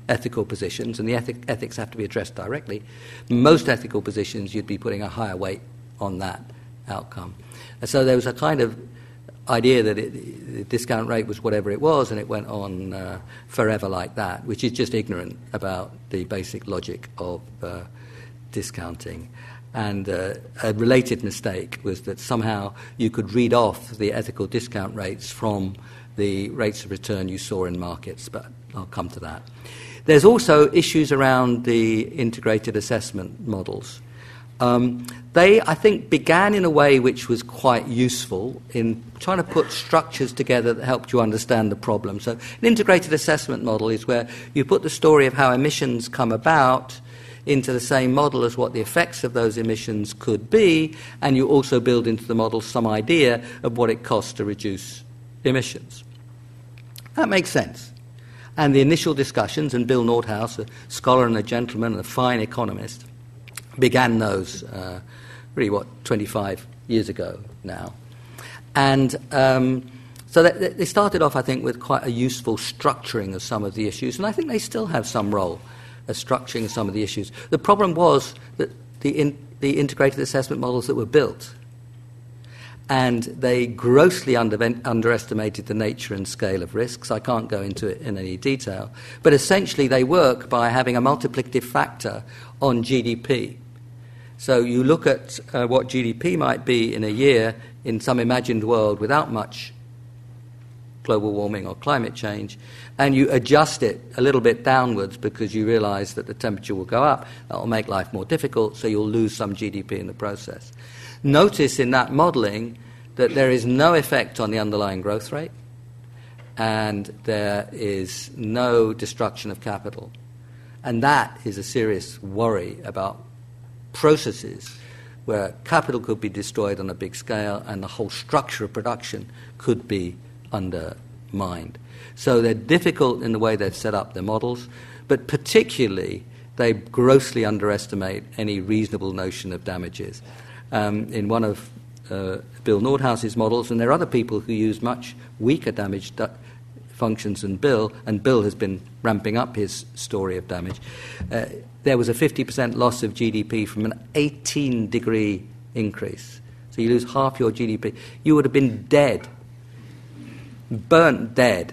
ethical positions, and the ethics have to be addressed directly. Most ethical positions, you'd be putting a higher weight on that outcome. And so there was a kind of idea that the discount rate was whatever it was, and it went on forever like that, which is just ignorant about the basic logic of discounting. And a related mistake was that somehow you could read off the ethical discount rates from the rates of return you saw in markets, but I'll come to that. There's also issues around the integrated assessment models. They, I think, began in a way which was quite useful in trying to put structures together that helped you understand the problem. So an integrated assessment model is where you put the story of how emissions come about into the same model as what the effects of those emissions could be, and you also build into the model some idea of what it costs to reduce emissions. That makes sense. And the initial discussions, and Bill Nordhaus, a scholar and a gentleman and a fine economist, began those, 25 years ago now. And so they started off, I think, with quite a useful structuring of some of the issues, and I think they still have some role as structuring some of the issues. The problem was that the integrated assessment models that were built, and they grossly underestimated the nature and scale of risks. I can't go into it in any detail, but essentially they work by having a multiplicative factor on GDP. So you look at what GDP might be in a year in some imagined world without much global warming or climate change, and you adjust it a little bit downwards because you realize that the temperature will go up. That will make life more difficult, so you'll lose some GDP in the process. Notice in that modelling that there is no effect on the underlying growth rate, and there is no destruction of capital. And that is a serious worry about processes where capital could be destroyed on a big scale and the whole structure of production could be undermined. So they're difficult in the way they've set up their models, but particularly they grossly underestimate any reasonable notion of damages. In one of Bill Nordhaus's models, and there are other people who use much weaker damage functions than Bill, and Bill has been ramping up his story of damage. There was a 50% loss of GDP from an 18-degree increase. So you lose half your GDP. You would have been dead, burnt dead,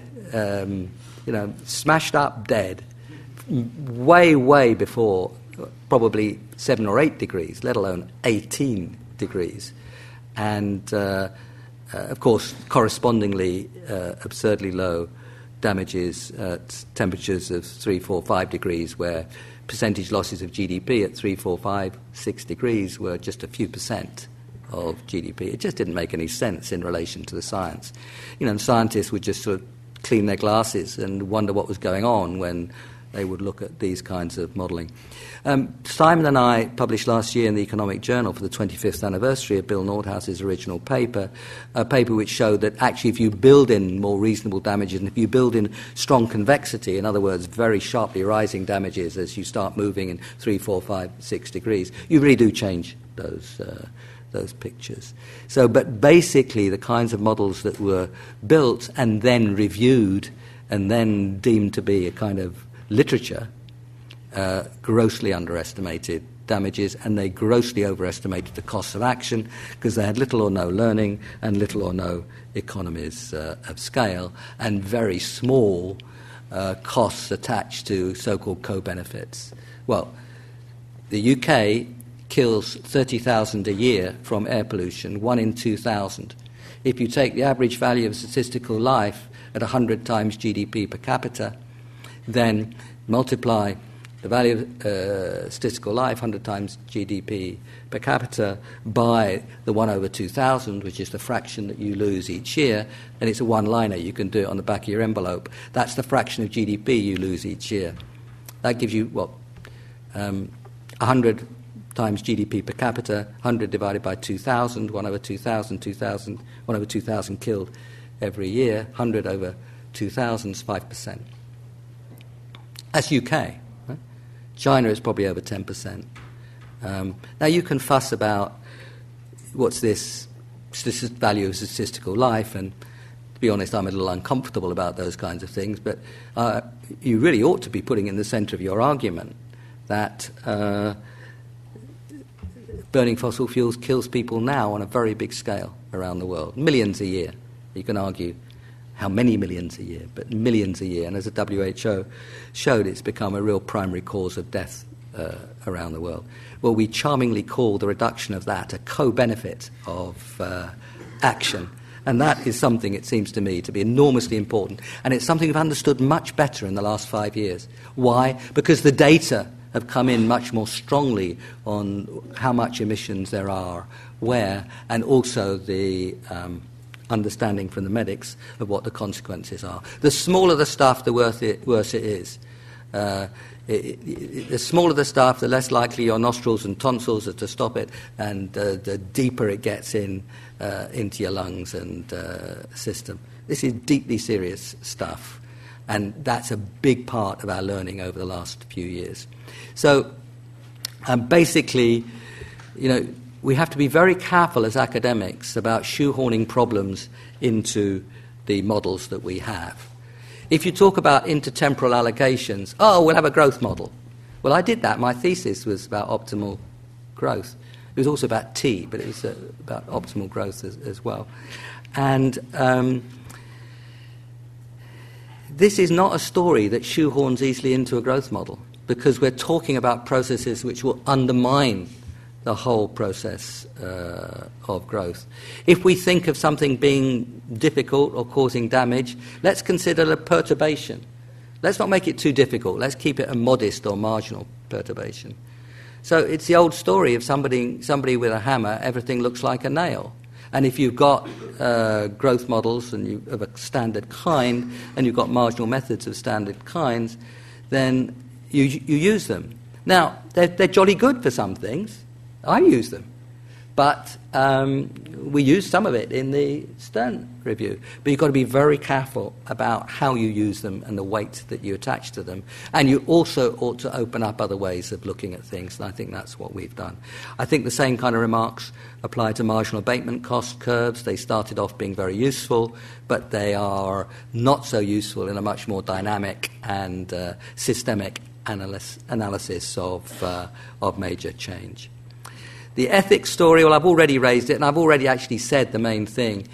smashed up dead, way, way before probably 7 or 8 degrees, let alone 18 degrees. And, of course, correspondingly, absurdly low damages at temperatures of 3, 4, 5 degrees, where percentage losses of GDP at 3, 4, 5, 6 degrees were just a few percent of GDP. It just didn't make any sense in relation to the science. And scientists would just sort of clean their glasses and wonder what was going on when they would look at these kinds of modelling. Simon and I published last year in the Economic Journal for the 25th anniversary of Bill Nordhaus's original paper, a paper which showed that actually if you build in more reasonable damages and if you build in strong convexity, in other words, very sharply rising damages as you start moving in 3, 4, 5, 6 degrees, you really do change those pictures. So, but basically the kinds of models that were built and then reviewed and then deemed to be a kind of literature grossly underestimated damages, and they grossly overestimated the costs of action because they had little or no learning and little or no economies of scale and very small costs attached to so-called co-benefits. Well, the UK kills 30,000 a year from air pollution, 1 in 2,000. If you take the average value of statistical life at 100 times GDP per capita, then multiply the value of statistical life, 100 times GDP per capita, by the 1 over 2,000, which is the fraction that you lose each year, and it's a one-liner. You can do it on the back of your envelope. That's the fraction of GDP you lose each year. That gives you, 100 times GDP per capita, 100 divided by 2,000, 1 over 2,000, 1 over 2,000 killed every year, 100 over 2,000 is 5%. That's UK. Right? China is probably over 10%. Now you can fuss about what's this value of statistical life, and To be honest, I'm a little uncomfortable about those kinds of things, but you really ought to be putting in the centre of your argument that burning fossil fuels kills people now on a very big scale around the world, millions a year. You can argue how many millions a year, but millions a year. And as the WHO showed, it's become a real primary cause of death around the world. Well, we charmingly call the reduction of that a co-benefit of action. And that is something, it seems to me, to be enormously important. And it's something we've understood much better in the last 5 years. Why? Because the data have come in much more strongly on how much emissions there are, where, and also the understanding from the medics of what the consequences are. The smaller the stuff, the worse it is. The smaller the stuff, the less likely your nostrils and tonsils are to stop it, and the deeper it gets into your lungs and system. This is deeply serious stuff, and that's a big part of our learning over the last few years. So, basically, we have to be very careful as academics about shoehorning problems into the models that we have. If you talk about intertemporal allocations, we'll have a growth model. Well, I did that. My thesis was about optimal growth. It was also about T, but it was about optimal growth as well. And this is not a story that shoehorns easily into a growth model, because we're talking about processes which will undermine the whole process of growth. If we think of something being difficult or causing damage, let's consider a perturbation. Let's not make it too difficult. Let's keep it a modest or marginal perturbation. So it's the old story of somebody with a hammer, everything looks like a nail. And if you've got growth models and of a standard kind, and you've got marginal methods of standard kinds, then you use them. Now, they're jolly good for some things. I use them. But we use some of it in the Stern review. But you've got to be very careful about how you use them and the weight that you attach to them. And you also ought to open up other ways of looking at things, and I think that's what we've done. I think the same kind of remarks apply to marginal abatement cost curves. They started off being very useful, but they are not so useful in a much more dynamic and systemic analysis of major change. The ethics story, well, I've already raised it, and I've already actually said the main things.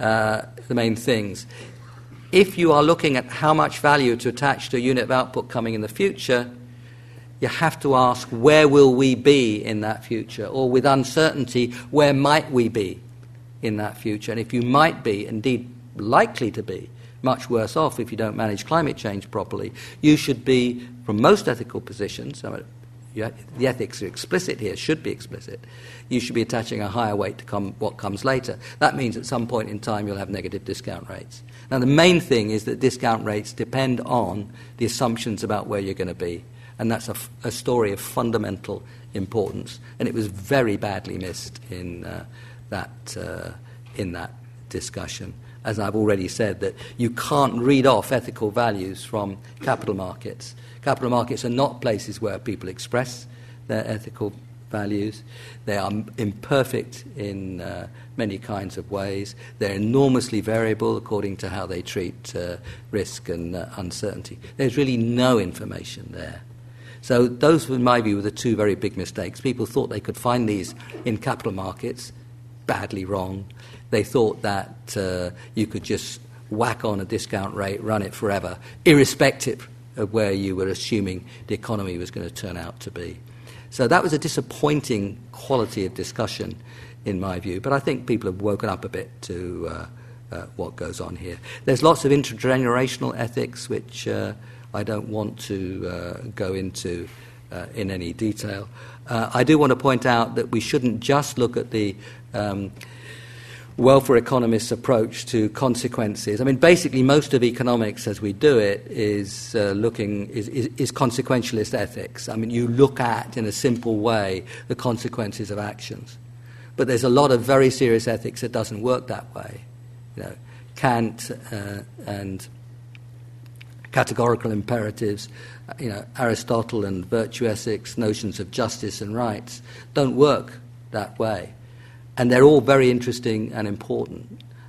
If you are looking at how much value to attach to a unit of output coming in the future, you have to ask, where will we be in that future? Or with uncertainty, where might we be in that future? And if you might be, indeed likely to be, much worse off if you don't manage climate change properly, you should be, from most ethical positions, the ethics are explicit here, should be explicit, you should be attaching a higher weight to what comes later. That means at some point in time you'll have negative discount rates. Now, the main thing is that discount rates depend on the assumptions about where you're going to be, and that's a story of fundamental importance, and it was very badly missed in that discussion. As I've already said, that you can't read off ethical values from capital markets. Capital markets are not places where people express their ethical values. They are imperfect in many kinds of ways. They're enormously variable according to how they treat risk and uncertainty. There's really no information there. So those, in my view, were the two very big mistakes. People thought they could find these in capital markets. Badly wrong. They thought that you could just whack on a discount rate, run it forever, irrespective of where you were assuming the economy was going to turn out to be. So that was a disappointing quality of discussion, in my view. But I think people have woken up a bit to what goes on here. There's lots of intergenerational ethics, which I don't want to go into in any detail. I do want to point out that we shouldn't just look at the welfare economists' approach to consequences. I mean, basically, most of economics, as we do it, is consequentialist ethics. I mean, you look at, in a simple way, the consequences of actions. But there's a lot of very serious ethics that doesn't work that way. Kant and categorical imperatives, Aristotle and virtue ethics, notions of justice and rights don't work that way. And they're all very interesting and important.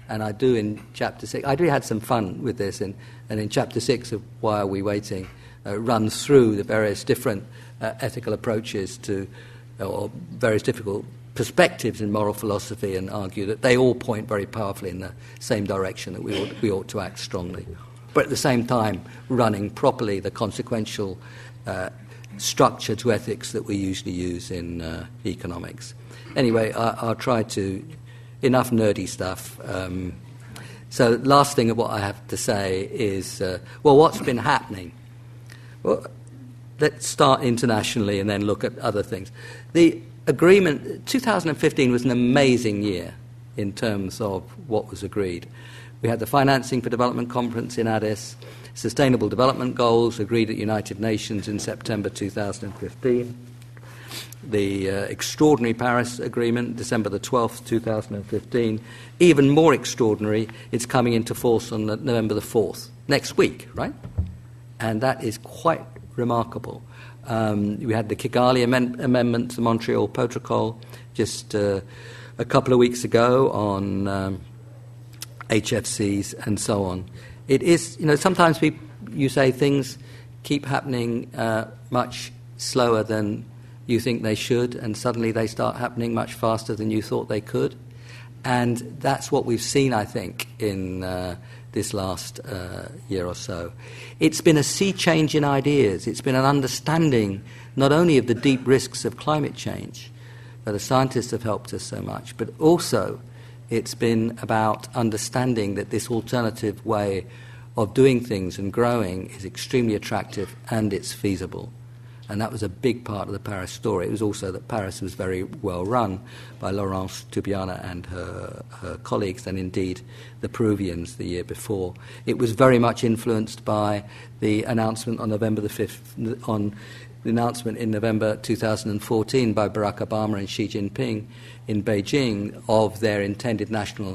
And I do in Chapter 6. I do had some fun with this, and in Chapter 6 of Why Are We Waiting runs through the various different ethical approaches to, or various difficult perspectives in moral philosophy, and argue that they all point very powerfully in the same direction, that we ought to act strongly. But at the same time, running properly the consequential structure to ethics that we usually use in economics. Anyway, I'll try to... Enough nerdy stuff. So last thing of what I have to say is, what's been happening? Well, let's start internationally and then look at other things. The agreement, 2015 was an amazing year in terms of what was agreed. We had the Financing for Development Conference in Addis, Sustainable Development Goals agreed at United Nations in September 2015, the extraordinary Paris Agreement, December the 12th, 2015. Even more extraordinary, it's coming into force on November the 4th, next week, right? And that is quite remarkable. We had the Kigali Amendment to the Montreal Protocol just a couple of weeks ago on HFCs and so on. It is, sometimes you say things keep happening much slower than you think they should, and suddenly they start happening much faster than you thought they could. And that's what we've seen, I think, in this last year or so. It's been a sea change in ideas. It's been an understanding not only of the deep risks of climate change, where the scientists have helped us so much, but also it's been about understanding that this alternative way of doing things and growing is extremely attractive and it's feasible. And that was a big part of the Paris story. It was also that Paris was very well run by Laurence Toubiana and her colleagues, and indeed the Peruvians the year before. It was very much influenced by the announcement on November the 5th, on the announcement in November 2014 by Barack Obama and Xi Jinping in Beijing of their intended national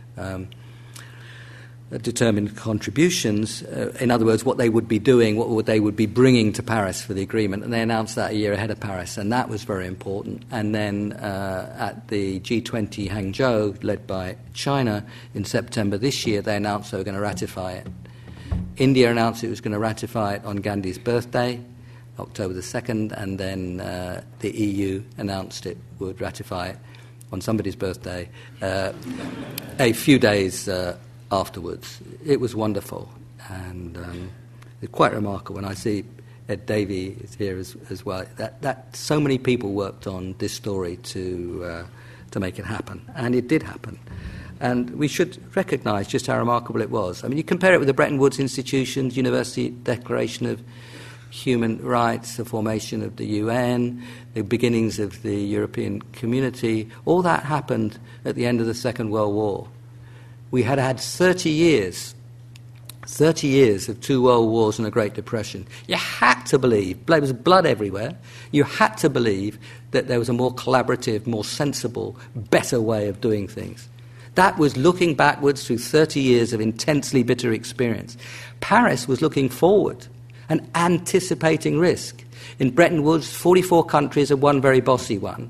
determined contributions, in other words, what they would be doing, what they would be bringing to Paris for the agreement, and they announced that a year ahead of Paris, and that was very important. And then at the G20 Hangzhou, led by China, in September this year, they announced they were going to ratify it. India announced it was going to ratify it on Gandhi's birthday, October the 2nd, and then the EU announced it would ratify it on somebody's birthday a few days afterwards. It was wonderful, and it's quite remarkable. And I see Ed Davey is here as well. That so many people worked on this story to make it happen, and it did happen. And we should recognise just how remarkable it was. I mean, you compare it with the Bretton Woods institutions, University Declaration of Human Rights, the formation of the UN, the beginnings of the European Community. All that happened at the end of the Second World War. We had 30 years of two world wars and a Great Depression. You had to believe, there was blood everywhere, you had to believe that there was a more collaborative, more sensible, better way of doing things. That was looking backwards through 30 years of intensely bitter experience. Paris was looking forward and anticipating risk. In Bretton Woods, 44 countries and one very bossy one,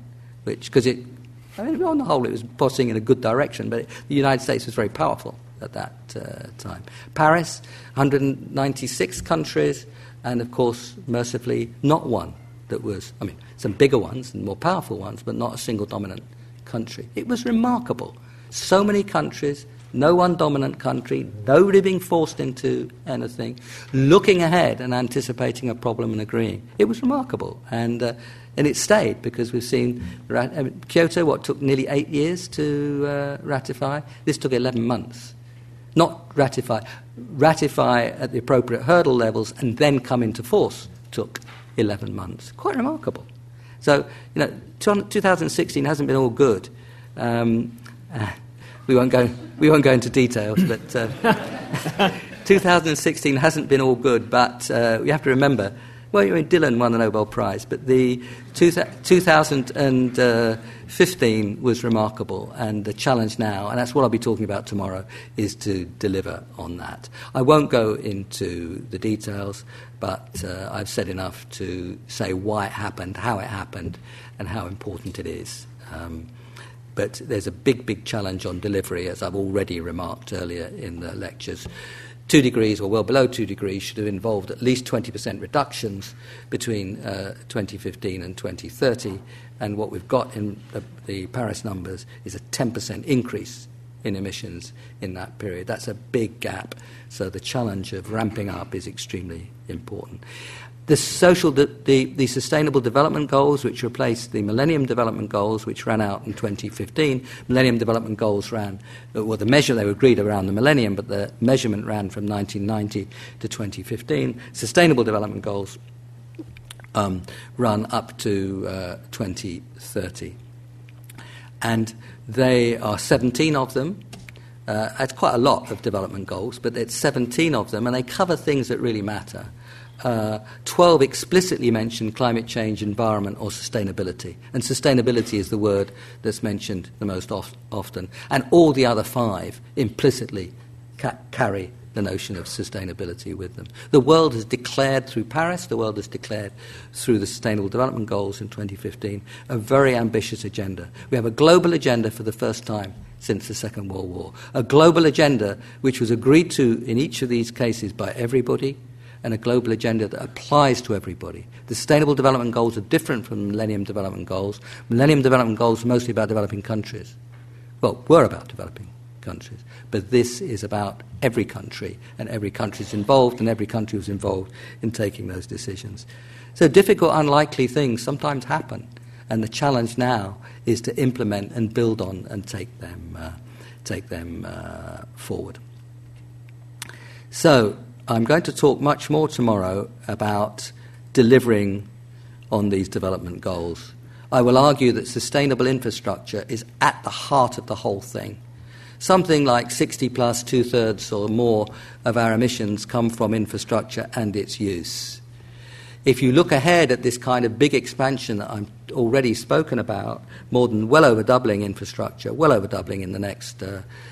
on the whole, it was bossing in a good direction, but the United States was very powerful at that time. Paris, 196 countries, and of course, mercifully, not one that was, some bigger ones and more powerful ones, but not a single dominant country. It was remarkable. So many countries, no one dominant country, nobody being forced into anything, looking ahead and anticipating a problem and agreeing. It was remarkable, and it stayed, because we've seen Kyoto, what took nearly 8 years to ratify. This took 11 months. Not ratify at the appropriate hurdle levels and then come into force took 11 months. Quite remarkable. So, 2016 hasn't been all good. We won't go into details, but 2016 hasn't been all good. But we have to remember. Well, Dylan won the Nobel Prize, but the 2015 was remarkable, and the challenge now, and that's what I'll be talking about tomorrow, is to deliver on that. I won't go into the details, but I've said enough to say why it happened, how it happened, and how important it is. But there's a big challenge on delivery, as I've already remarked earlier in the lectures. 2 degrees, or well below 2 degrees, should have involved at least 20% reductions between 2015 and 2030. And what we've got in the Paris numbers is a 10% increase in emissions in that period. That's a big gap. So the challenge of ramping up is extremely important. The Sustainable Development Goals, which replaced the Millennium Development Goals, which ran out in 2015. Millennium Development Goals ran, well, the measure they were agreed around the millennium, but the measurement ran from 1990 to 2015. Sustainable Development Goals run up to 2030. And they are 17 of them. It's quite a lot of development goals, but it's 17 of them, and they cover things that really matter. 12 explicitly mention climate change, environment, or sustainability. And sustainability is the word that's mentioned the most often. And all the other 5 implicitly carry the notion of sustainability with them. The world has declared through Paris, the world has declared through the Sustainable Development Goals in 2015, a very ambitious agenda. We have a global agenda for the first time since the Second World War. A global agenda which was agreed to in each of these cases by everybody, and a global agenda that applies to everybody. The Sustainable Development Goals are different from Millennium Development Goals. Millennium Development Goals are mostly about developing countries. Well, were about developing countries. But this is about every country, and every country is involved, and every country was involved in taking those decisions. So difficult, unlikely things sometimes happen, and the challenge now is to implement and build on and take them forward. So I'm going to talk much more tomorrow about delivering on these development goals. I will argue that sustainable infrastructure is at the heart of the whole thing. Something like 60 plus 2/3 or more of our emissions come from infrastructure and its use. If you look ahead at this kind of big expansion that I've already spoken about, well over doubling infrastructure, well over doubling in the next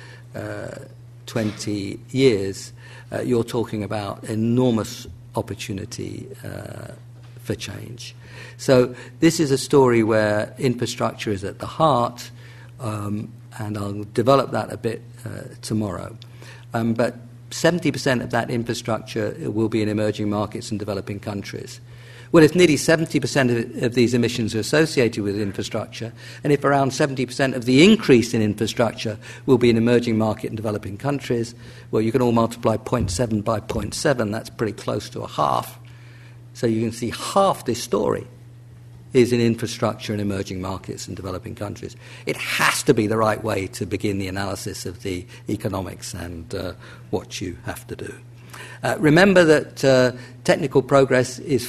20 years, you're talking about enormous opportunity for change. So this is a story where infrastructure is at the heart, and I'll develop that a bit tomorrow. But 70% of that infrastructure will be in emerging markets and developing countries. Well, if nearly 70% of these emissions are associated with infrastructure, and if around 70% of the increase in infrastructure will be in emerging market and developing countries, well, you can all multiply 0.7 by 0.7, that's pretty close to a half. So you can see half this story is in infrastructure in emerging markets and developing countries. It has to be the right way to begin the analysis of the economics and what you have to do. Remember that technical progress is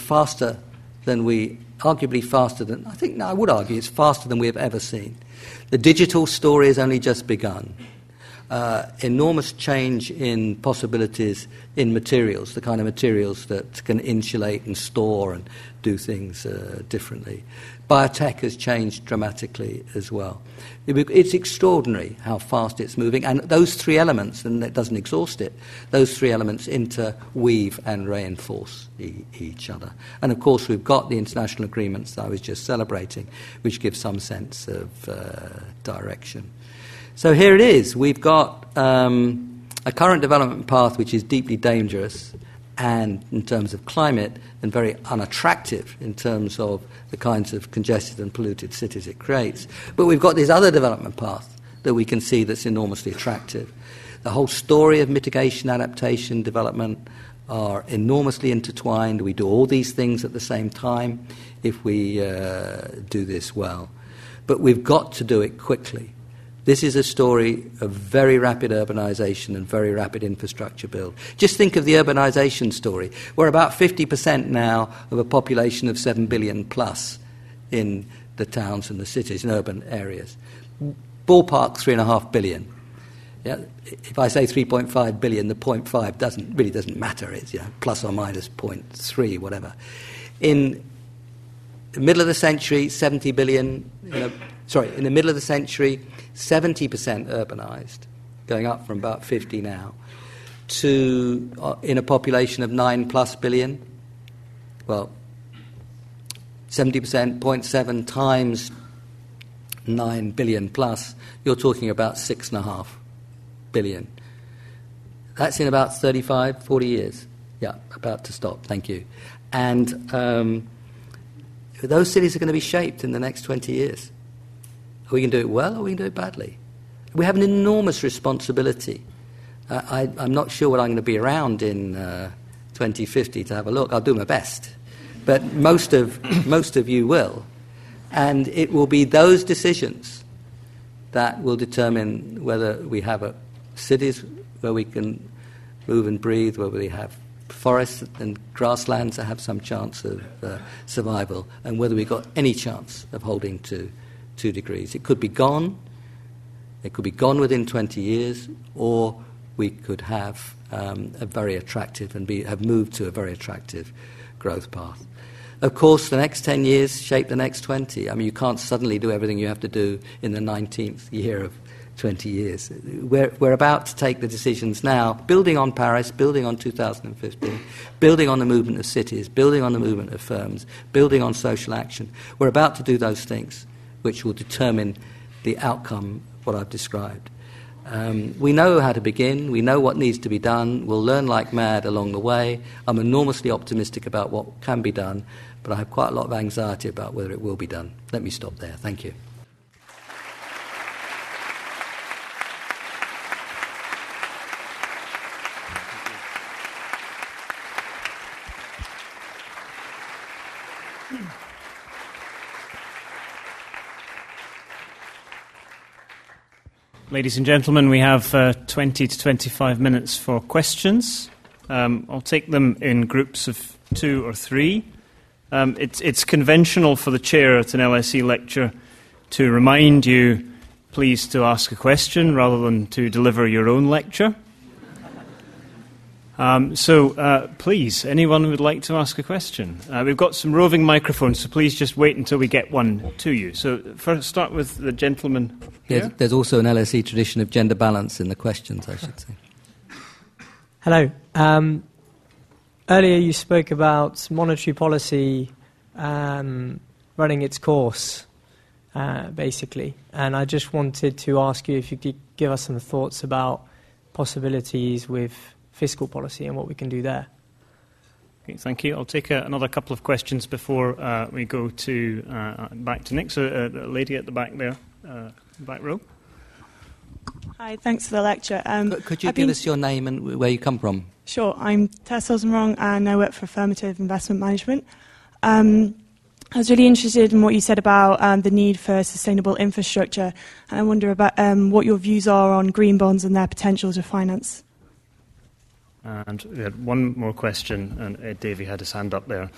arguably faster than, I would argue it's faster than we have ever seen. The digital story has only just begun. Enormous change in possibilities in materials, the kind of materials that can insulate and store and do things differently. Biotech has changed dramatically as well. It's extraordinary how fast it's moving, and those 3 elements, and it doesn't exhaust it, those 3 elements interweave and reinforce each other. And of course we've got the international agreements that I was just celebrating, which give some sense of direction. So here it is. We've got a current development path which is deeply dangerous and in terms of climate and very unattractive in terms of the kinds of congested and polluted cities it creates. But we've got this other development path that we can see that's enormously attractive. The whole story of mitigation, adaptation, development are enormously intertwined. We do all these things at the same time if we do this well. But we've got to do it quickly. This is a story of very rapid urbanisation and very rapid infrastructure build. Just think of the urbanisation story. We're about 50% now of a population of 7 billion plus in the towns and the cities, in urban areas. Ballpark 3.5 billion. Yeah, if I say 3.5 billion, the 0.5 doesn't matter. It's plus or minus 0.3, whatever. In the middle of the century, 70 billion. In the middle of the century, 70% urbanised, going up from about 50 now, to in a population of 9+ billion. Well, 70%, 0.7 times 9 billion plus, you're talking about 6.5 billion. That's in about 35, 40 years. Yeah, about to stop, thank you. And those cities are going to be shaped in the next 20 years. We can do it well or we can do it badly. We have an enormous responsibility. I'm not sure what I'm going to be around in 2050 to have a look. I'll do my best. But most of you will. And it will be those decisions that will determine whether we have cities where we can move and breathe, where we have forests and grasslands that have some chance of survival, and whether we've got any chance of holding to 2 degrees. It could be gone. It could be gone within 20 years, or we could have a very attractive and have moved to a very attractive growth path. Of course, the next 10 years shape the next 20. I mean, you can't suddenly do everything you have to do in the 19th year of 20 years. We're about to take the decisions now, building on Paris, building on 2015, building on the movement of cities, building on the movement of firms, building on social action. We're about to do those things which will determine the outcome, what I've described. We know how to begin. We know what needs to be done. We'll learn like mad along the way. I'm enormously optimistic about what can be done, but I have quite a lot of anxiety about whether it will be done. Let me stop there. Thank you. Ladies and gentlemen, we have 20 to 25 minutes for questions. I'll take them in groups of 2 or 3. It's conventional for the chair at an LSE lecture to remind you, please, to ask a question rather than to deliver your own lecture. Please, anyone who would like to ask a question? We've got some roving microphones, so please just wait until we get one to you. So first, start with the gentleman here. There's also an LSE tradition of gender balance in the questions, I should say. Hello. Earlier you spoke about monetary policy running its course, basically. And I just wanted to ask you if you could give us some thoughts about possibilities with fiscal policy and what we can do there. Okay, thank you. I'll take another couple of questions before we go to back to Nick. So a lady at the back there, back row. Hi, thanks for the lecture. Could you give us your name and where you come from? Sure, I'm Tess Ozenrong and I work for Affirmative Investment Management. I was really interested in what you said about the need for sustainable infrastructure, and I wonder about what your views are on green bonds and their potential to finance. And we had one more question, and Davey had his hand up there.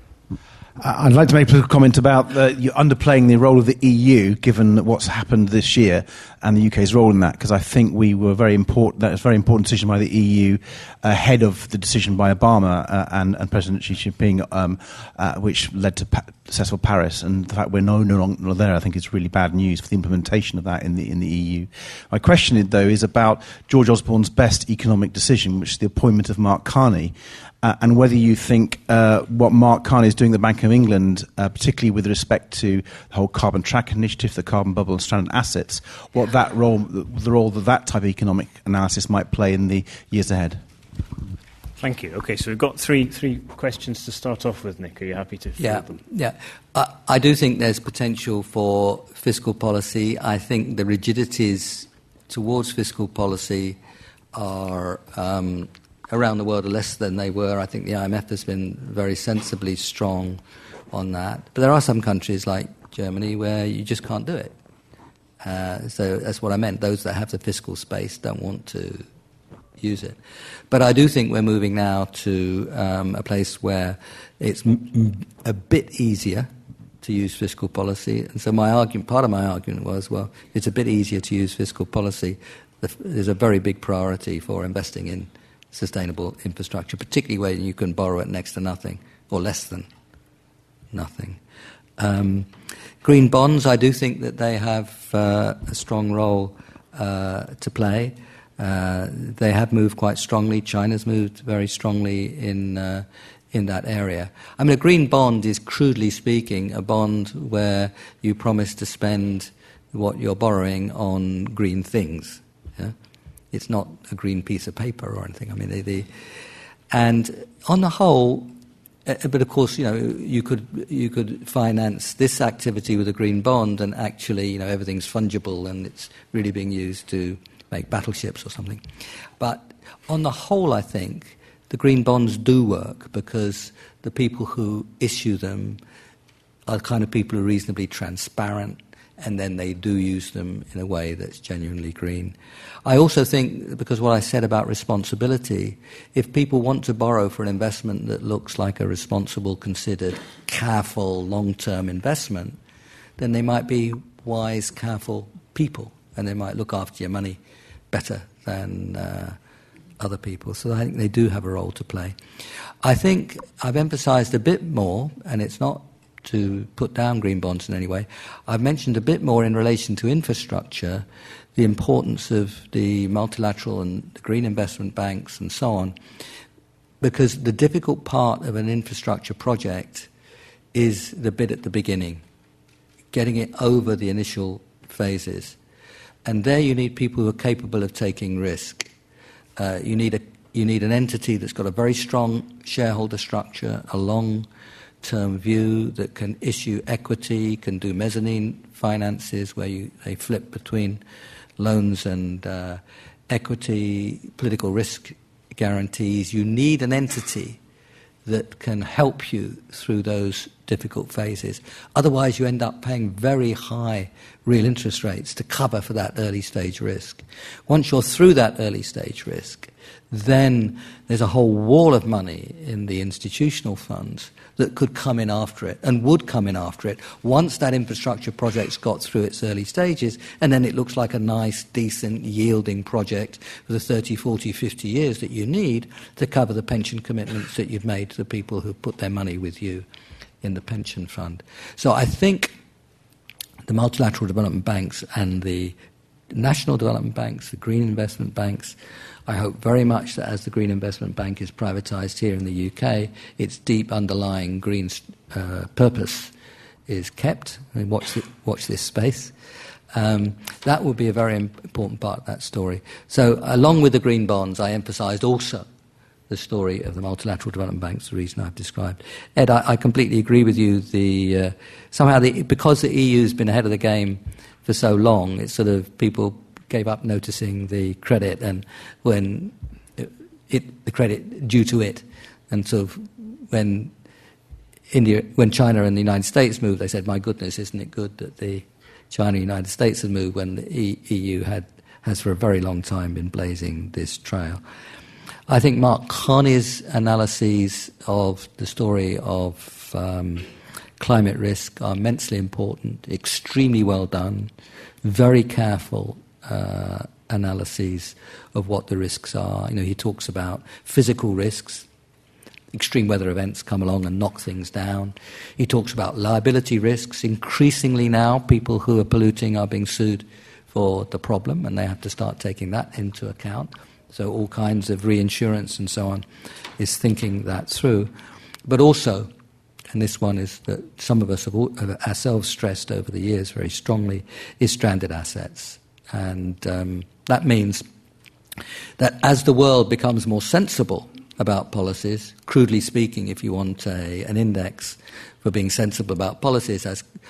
I'd like to make a comment about you underplaying the role of the EU, given what's happened this year, and the UK's role in that, because I think we were very important. That was a very important decision by the EU ahead of the decision by Obama and President Xi Jinping, which led to successful Paris. And the fact we're no longer there, I think, is really bad news for the implementation of that in the EU. My question, though, is about George Osborne's best economic decision, which is the appointment of Mark Carney. And whether you think what Mark Carney is doing at the Bank of England, particularly with respect to the whole carbon track initiative, the carbon bubble and stranded assets, what the role that type of economic analysis might play in the years ahead. Thank you. Okay, so we've got three questions to start off with, Nick. Are you happy to field them? Yeah. I do think there's potential for fiscal policy. I think the rigidities towards fiscal policy are around the world are less than they were. I think the IMF has been very sensibly strong on that. But there are some countries like Germany where you just can't do it. So that's what I meant. Those that have the fiscal space don't want to use it. But I do think we're moving now to a place where it's a bit easier to use fiscal policy. And so part of my argument was, well, it's a bit easier to use fiscal policy. There's a very big priority for investing in sustainable infrastructure, particularly where you can borrow at next to nothing or less than nothing. Green bonds, I do think that they have a strong role to play. They have moved quite strongly. China's moved very strongly in that area. I mean, a green bond is, crudely speaking, a bond where you promise to spend what you're borrowing on green things. Yeah? It's not a green piece of paper or anything. I mean, and on the whole, but of course, you could finance this activity with a green bond, and actually, everything's fungible and it's really being used to make battleships or something. But on the whole, I think the green bonds do work because the people who issue them are the kind of people who are reasonably transparent, and then they do use them in a way that's genuinely green. I also think, because what I said about responsibility, if people want to borrow for an investment that looks like a responsible, considered, careful, long-term investment, then they might be wise, careful people, and they might look after your money better than other people. So I think they do have a role to play. I think I've emphasised a bit more, and it's not to put down green bonds in any way, I've mentioned a bit more in relation to infrastructure, the importance of the multilateral and the green investment banks and so on, because the difficult part of an infrastructure project is the bit at the beginning, getting it over the initial phases. And there you need people who are capable of taking risk. You need an entity that's got a very strong shareholder structure, a long-term view, that can issue equity, can do mezzanine finances where they flip between loans and equity, political risk guarantees. You need an entity that can help you through those difficult phases. Otherwise, you end up paying very high real interest rates to cover for that early stage risk. Once you're through that early stage risk, then there's a whole wall of money in the institutional funds that could come in after it and would come in after it once that infrastructure project's got through its early stages, and then it looks like a nice, decent, yielding project for the 30, 40, 50 years that you need to cover the pension commitments that you've made to the people who put their money with you in the pension fund. So I think the multilateral development banks and the national development banks, the green investment banks, I hope very much that as the Green Investment Bank is privatised here in the UK, its deep underlying green purpose is kept. I mean, watch this space. That will be a very important part of that story. So along with the green bonds, I emphasised also the story of the multilateral development banks, the reason I've described. Ed, I completely agree with you. Because the EU has been ahead of the game for so long, it's sort of people gave up noticing the credit, and when the credit due to it, and so when China and the United States moved, they said, "My goodness, isn't it good that the China and the United States have moved?" When the EU has for a very long time been blazing this trail. I think Mark Carney's analyses of the story of climate risk are immensely important, extremely well done, very careful analyses of what the risks are. He talks about physical risks. Extreme weather events come along and knock things down. He talks about liability risks. Increasingly now, people who are polluting are being sued for the problem, and they have to start taking that into account. So all kinds of reinsurance and so on is thinking that through. But also, and this one is that some of us have ourselves stressed over the years very strongly, is stranded assets. And that means that as the world becomes more sensible about policies, crudely speaking, if you want an index for being sensible about policies,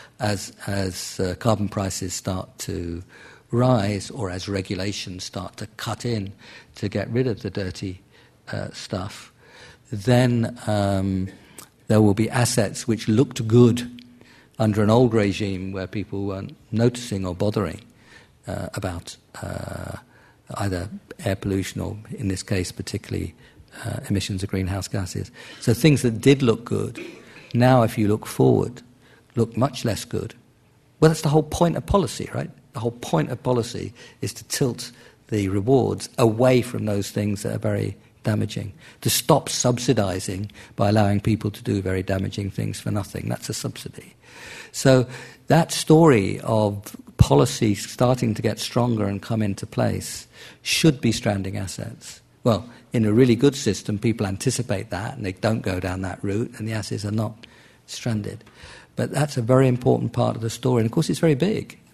as carbon prices start to rise, or as regulations start to cut in to get rid of the dirty stuff, then there will be assets which looked good under an old regime where people weren't noticing or bothering about either air pollution or, in this case, particularly emissions of greenhouse gases. So things that did look good, now if you look forward, look much less good. Well, that's the whole point of policy, right? The whole point of policy is to tilt the rewards away from those things that are very damaging, to stop subsidising by allowing people to do very damaging things for nothing. That's a subsidy. So that story of policy starting to get stronger and come into place should be stranding assets. Well, in a really good system, people anticipate that and they don't go down that route, and the assets are not stranded. But that's a very important part of the story. And of course, it's very big,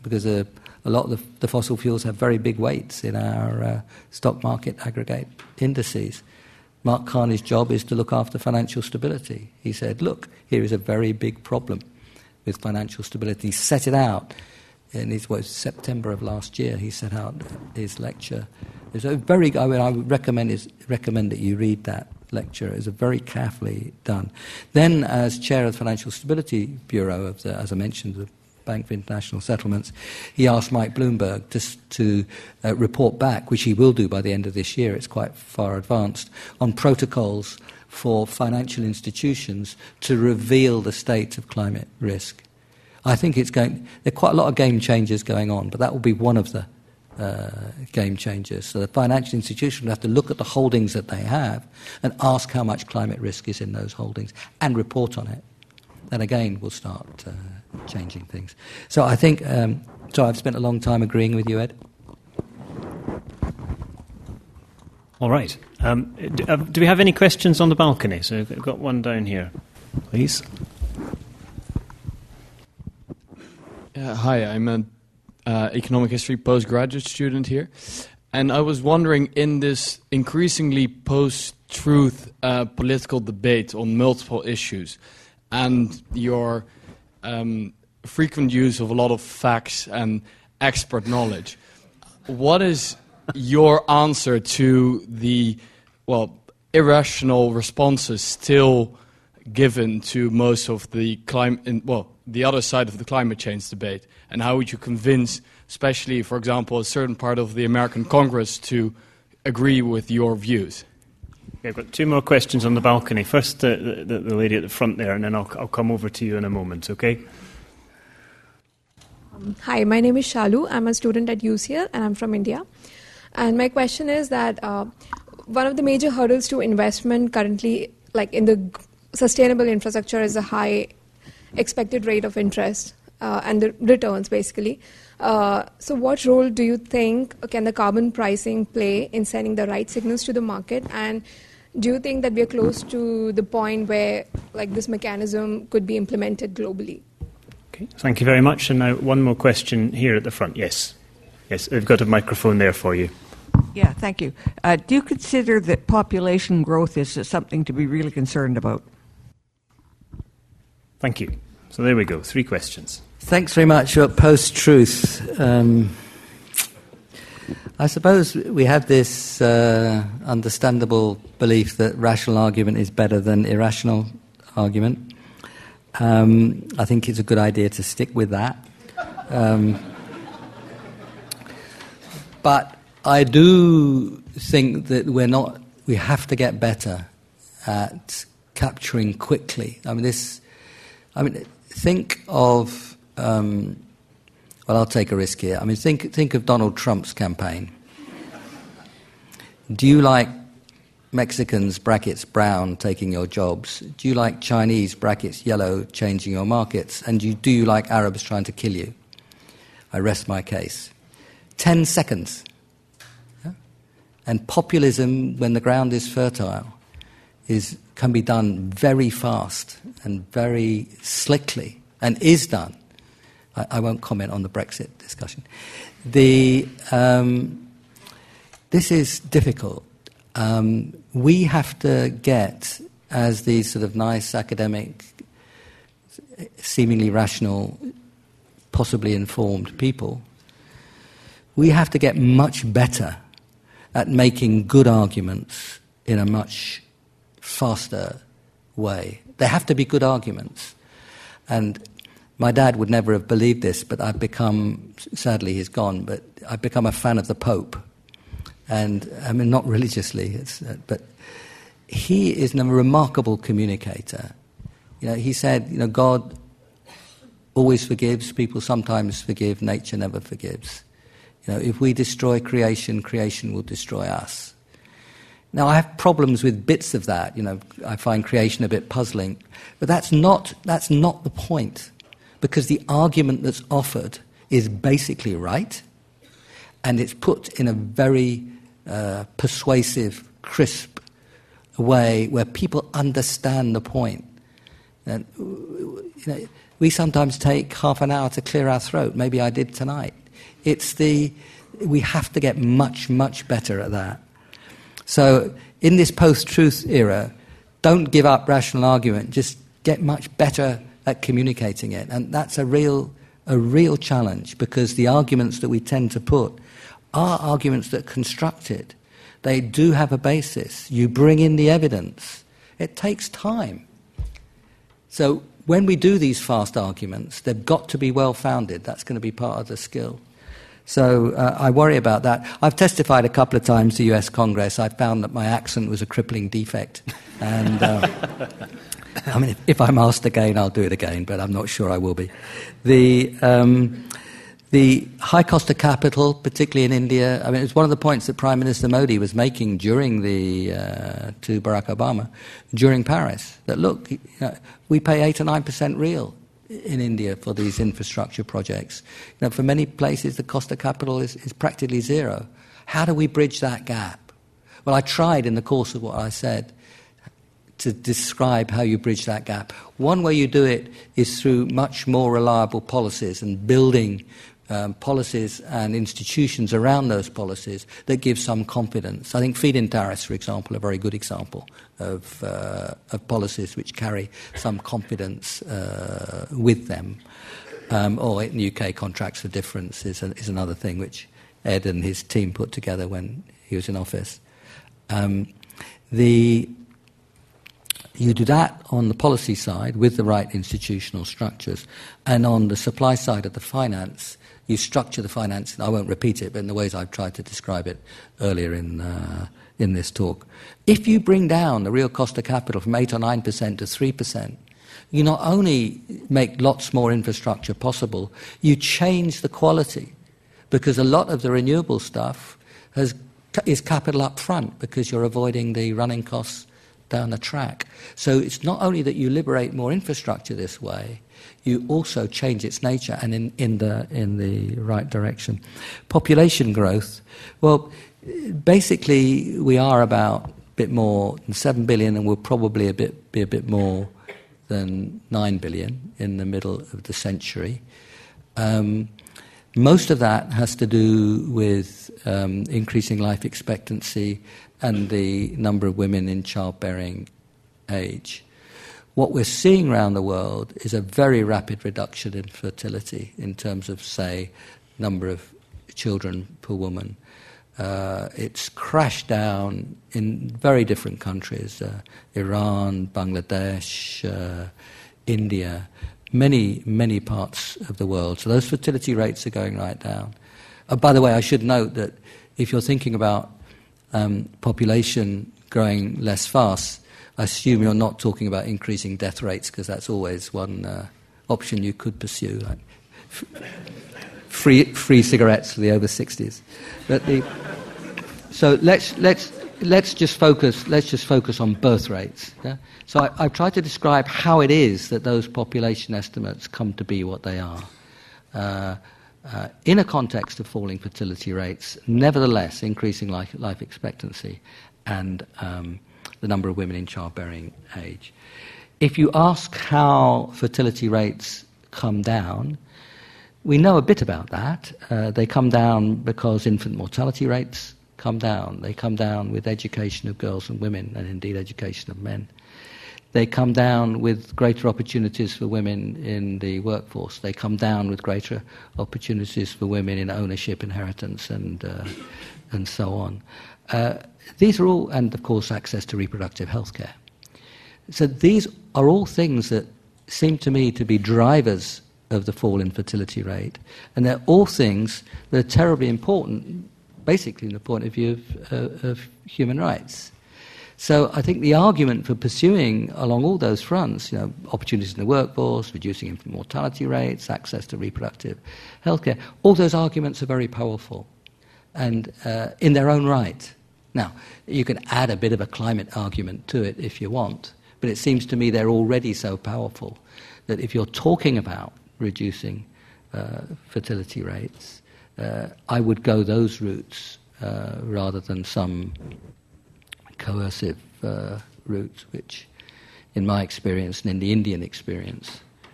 because a lot of the fossil fuels have very big weights in our stock market aggregate indices. Mark Carney's job is to look after financial stability. He said, look, here is a very big problem with financial stability. He set it out in September of last year. He set out his lecture. It's a very, I would recommend that you read that lecture. It's a very carefully done. Then, as chair of the Financial Stability Bureau as I mentioned, the Bank for International Settlements, he asked Mike Bloomberg to report back, which he will do by the end of this year, it's quite far advanced, on protocols for financial institutions to reveal the state of climate risk. I think there are quite a lot of game changers going on, but that will be one of the game changers. So the financial institution will have to look at the holdings that they have and ask how much climate risk is in those holdings and report on it. That again will start changing things. So I think, I've spent a long time agreeing with you, Ed. All right. Do we have any questions on the balcony? So I've got one down here, please. Hi, I'm an economic history postgraduate student here. And I was wondering, in this increasingly post-truth political debate on multiple issues, and your frequent use of a lot of facts and expert knowledge, what is your answer to the, irrational responses still given to most of the the other side of the climate change debate? And how would you convince, especially, for example, a certain part of the American Congress to agree with your views? Okay, I've got two more questions on the balcony. First, the lady at the front there, and then I'll come over to you in a moment, okay? Hi, my name is Shalu. I'm a student at UCL, and I'm from India. And my question is that one of the major hurdles to investment currently, like in the sustainable infrastructure, is a high expected rate of interest and the returns, basically. So what role do you think can the carbon pricing play in sending the right signals to the market? And do you think that we are close to the point where this mechanism could be implemented globally? Okay, thank you very much. And now one more question here at the front. Yes, I've got a microphone there for you. Yeah, thank you. Do you consider that population growth is something to be really concerned about? Thank you. So there we go, 3 questions. Thanks very much. Post-truth. I suppose we have this understandable belief that rational argument is better than irrational argument. I think it's a good idea to stick with that. But I do think that we have to get better at capturing quickly. Think of, I'll take a risk here. Think of Donald Trump's campaign. Do you like Mexicans, brackets, brown, taking your jobs? Do you like Chinese, brackets, yellow, changing your markets? And do you like Arabs trying to kill you? I rest my case. 10 seconds. Yeah? And populism, when the ground is fertile, can be done very fast and very slickly, and is done. I won't comment on the Brexit discussion. This is difficult. We have to get, as these sort of nice academic, seemingly rational, possibly informed people, we have to get much better at making good arguments in a much faster way. There have to be good arguments. And my dad would never have believed this, but I've become, sadly he's gone, but I've become a fan of the Pope. And not religiously, but he is a remarkable communicator. He said, God always forgives, people sometimes forgive, nature never forgives. If we destroy creation, creation will destroy us. Now, I have problems with bits of that. I find creation a bit puzzling. But that's not the point, because the argument that's offered is basically right, and it's put in a very persuasive, crisp way where people understand the point. And, We sometimes take half an hour to clear our throat. Maybe I did tonight. We have to get much, much better at that. So in this post-truth era, don't give up rational argument. Just get much better at communicating it. And that's a real challenge, because the arguments that we tend to put are arguments that are constructed. They do have a basis. You bring in the evidence. It takes time. So when we do these fast arguments, they've got to be well-founded. That's going to be part of the skill. So I worry about that. I've testified a couple of times to US Congress. I found that my accent was a crippling defect. And I mean, if I'm asked again, I'll do it again, but I'm not sure I will be. The high cost of capital, particularly in India, I mean, it's one of the points that Prime Minister Modi was making during to Barack Obama, during Paris, that look, we pay 8 or 9% real in India for these infrastructure projects. For many places, the cost of capital is practically zero. How do we bridge that gap? Well, I tried in the course of what I said to describe how you bridge that gap. One way you do it is through much more reliable policies and building policies and institutions around those policies that give some confidence. I think feed-in tariffs, for example, are a very good example of policies which carry some confidence with them. Or in the UK, contracts for difference is another thing which Ed and his team put together when he was in office. You do that on the policy side with the right institutional structures, and on the supply side of the finance, you structure the finance, and I won't repeat it, but in the ways I've tried to describe it earlier in this talk. If you bring down the real cost of capital from 8 or 9% to 3%, you not only make lots more infrastructure possible, you change the quality, because a lot of the renewable stuff is capital up front, because you're avoiding the running costs down the track. So it's not only that you liberate more infrastructure this way, you also change its nature and in the right direction. Population growth, well, basically we are about a bit more than 7 billion, and we'll probably be a bit more than 9 billion in the middle of the century. Most of that has to do with increasing life expectancy and the number of women in childbearing age. What we're seeing around the world is a very rapid reduction in fertility in terms of, say, number of children per woman. It's crashed down in very different countries, Iran, Bangladesh, India, many parts of the world. So those fertility rates are going right down. By the way, I should note that if you're thinking about population growing less fast, I assume you're not talking about increasing death rates, because that's always one option you could pursue, like free cigarettes for the over 60s. So let's just focus on birth rates. Yeah? So I've tried to describe how it is that those population estimates come to be what they are. In a context of falling fertility rates, nevertheless increasing life expectancy and the number of women in childbearing age. If you ask how fertility rates come down, we know a bit about that. They come down because infant mortality rates come down. They come down with education of girls and women, and indeed education of men. They come down with greater opportunities for women in the workforce. They come down with greater opportunities for women in ownership, inheritance, and so on. These are all, and of course access to reproductive health care. So these are all things that seem to me to be drivers of the fall in fertility rate, and they're all things that are terribly important, basically from the point of view of human rights. So I think the argument for pursuing along all those fronts, opportunities in the workforce, reducing infant mortality rates, access to reproductive health care, all those arguments are very powerful and in their own right. Now, you can add a bit of a climate argument to it if you want, but it seems to me they're already so powerful that if you're talking about reducing fertility rates, I would go those routes rather than some coercive routes, which, in my experience and in the Indian experience,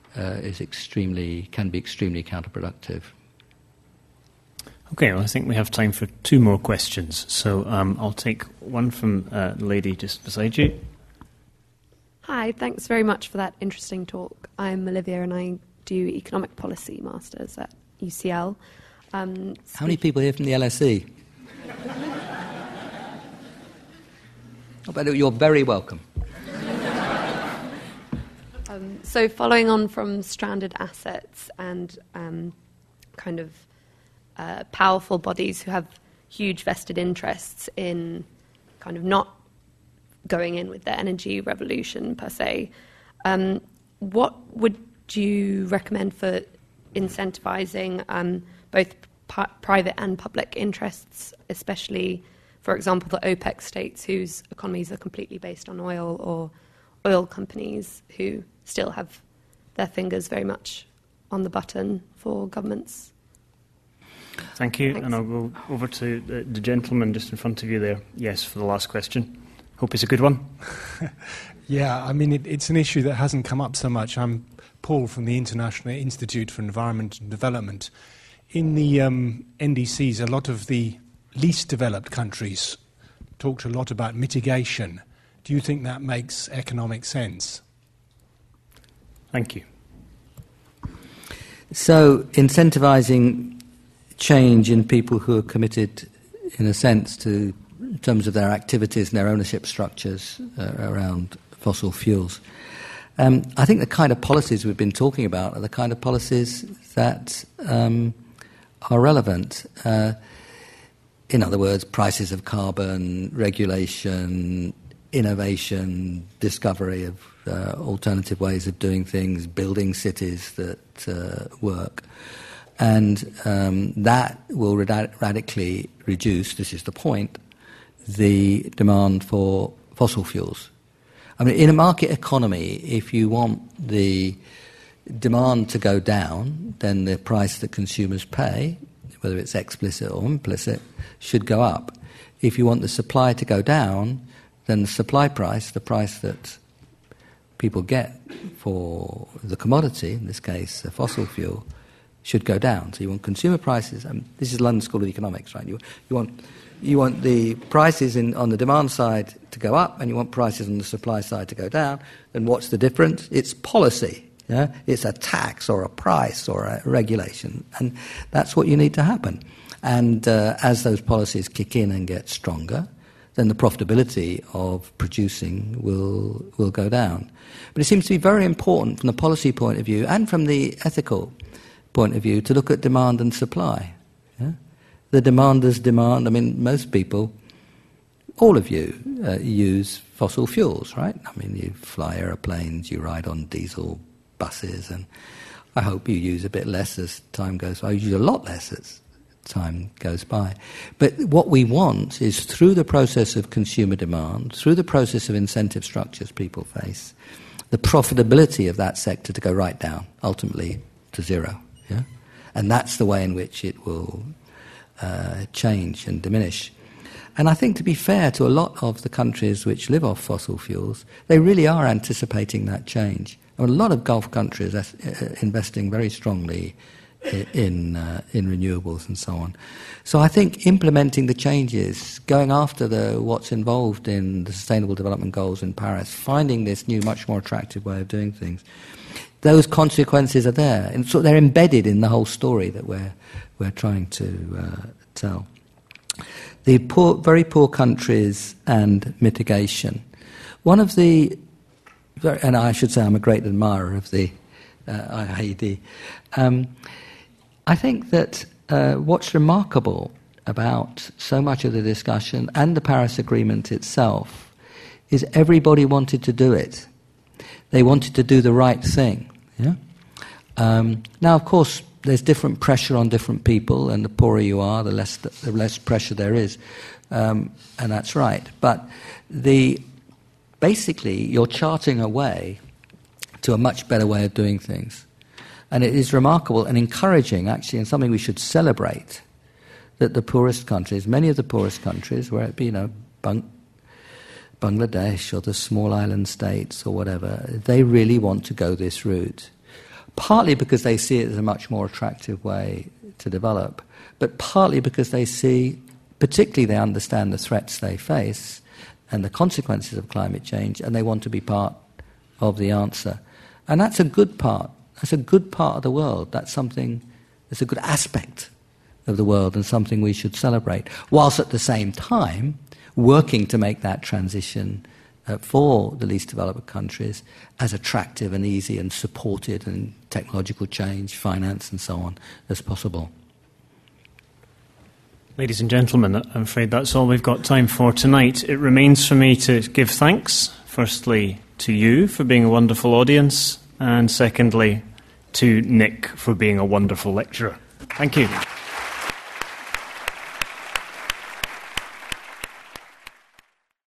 can be extremely counterproductive. Okay, well, I think we have time for 2 more questions. So I'll take one from the lady just beside you. Hi, thanks very much for that interesting talk. I'm Olivia and I do Economic Policy Masters at UCL. How many people here from the LSE? But you're very welcome. So following on from stranded assets and kind of powerful bodies who have huge vested interests in kind of not going in with the energy revolution per se, what would you recommend for incentivizing both private and public interests, especially, for example, the OPEC states whose economies are completely based on oil, or oil companies who still have their fingers very much on the button for governments? Thank you. Thanks. And I'll go over to the gentleman just in front of you there. Yes, for the last question. Hope it's a good one. Yeah, I mean, it's an issue that hasn't come up so much. I'm Paul from the International Institute for Environment and Development. In the NDCs, a lot of the least developed countries talked a lot about mitigation. Do you think that makes economic sense? Thank you. So, incentivizing change in people who are committed, in a sense, to in terms of their activities and their ownership structures around fossil fuels. I think the kind of policies we've been talking about are the kind of policies that are relevant. In other words, prices of carbon, regulation, innovation, discovery of alternative ways of doing things, building cities that work. And that will radically reduce, this is the point, the demand for fossil fuels. I mean, in a market economy, if you want the demand to go down, then the price that consumers pay, whether it's explicit or implicit, should go up. If you want the supply to go down, then the supply price, the price that people get for the commodity, in this case a fossil fuel, should go down. So you want consumer prices. This is London School of Economics, right? You want the prices on the demand side to go up, and you want prices on the supply side to go down. Then what's the difference? It's policy. Yeah? It's a tax or a price or a regulation, and that's what you need to happen. And as those policies kick in and get stronger, then the profitability of producing will go down. But it seems to be very important from the policy point of view and from the ethical point of view to look at demand and supply. Yeah? The demanders demand. I mean, most people, all of you, use fossil fuels, right? I mean, you fly aeroplanes, you ride on diesel buses, and I hope you use a bit less as time goes by. You use a lot less as time goes by. But what we want is, through the process of consumer demand, through the process of incentive structures people face, the profitability of that sector to go right down, ultimately to zero. Yeah? And that's the way in which it will change and diminish. And I think, to be fair to a lot of the countries which live off fossil fuels, they really are anticipating that change. I mean, a lot of Gulf countries are investing very strongly in renewables and so on. So I think implementing the changes, going after what's involved in the Sustainable Development Goals in Paris, finding this new, much more attractive way of doing things, those consequences are there, and so they're embedded in the whole story that we're trying to tell. The very poor countries and mitigation. One of the, and I should say I'm a great admirer of the IIED. I think that what's remarkable about so much of the discussion and the Paris Agreement itself is everybody wanted to do it. They wanted to do the right thing. Yeah? Now, of course, there's different pressure on different people, and the poorer you are, the less pressure there is, and that's right. But basically, you're charting a way to a much better way of doing things. And it is remarkable and encouraging, actually, and something we should celebrate, that the poorest countries, many of the poorest countries, where it be, Bangladesh or the small island states or whatever, they really want to go this route. partly because they see it as a much more attractive way to develop, but partly because they see, particularly they understand the threats they face and the consequences of climate change, and they want to be part of the answer. And that's a good part. That's a good part of the world. That's a good aspect of the world and something we should celebrate, whilst at the same time working to make that transition for the least developed countries as attractive and easy and supported in technological change, finance and so on as possible. Ladies and gentlemen, I'm afraid that's all we've got time for tonight. It remains for me to give thanks, firstly, to you for being a wonderful audience, and secondly, to Nick for being a wonderful lecturer. Thank you.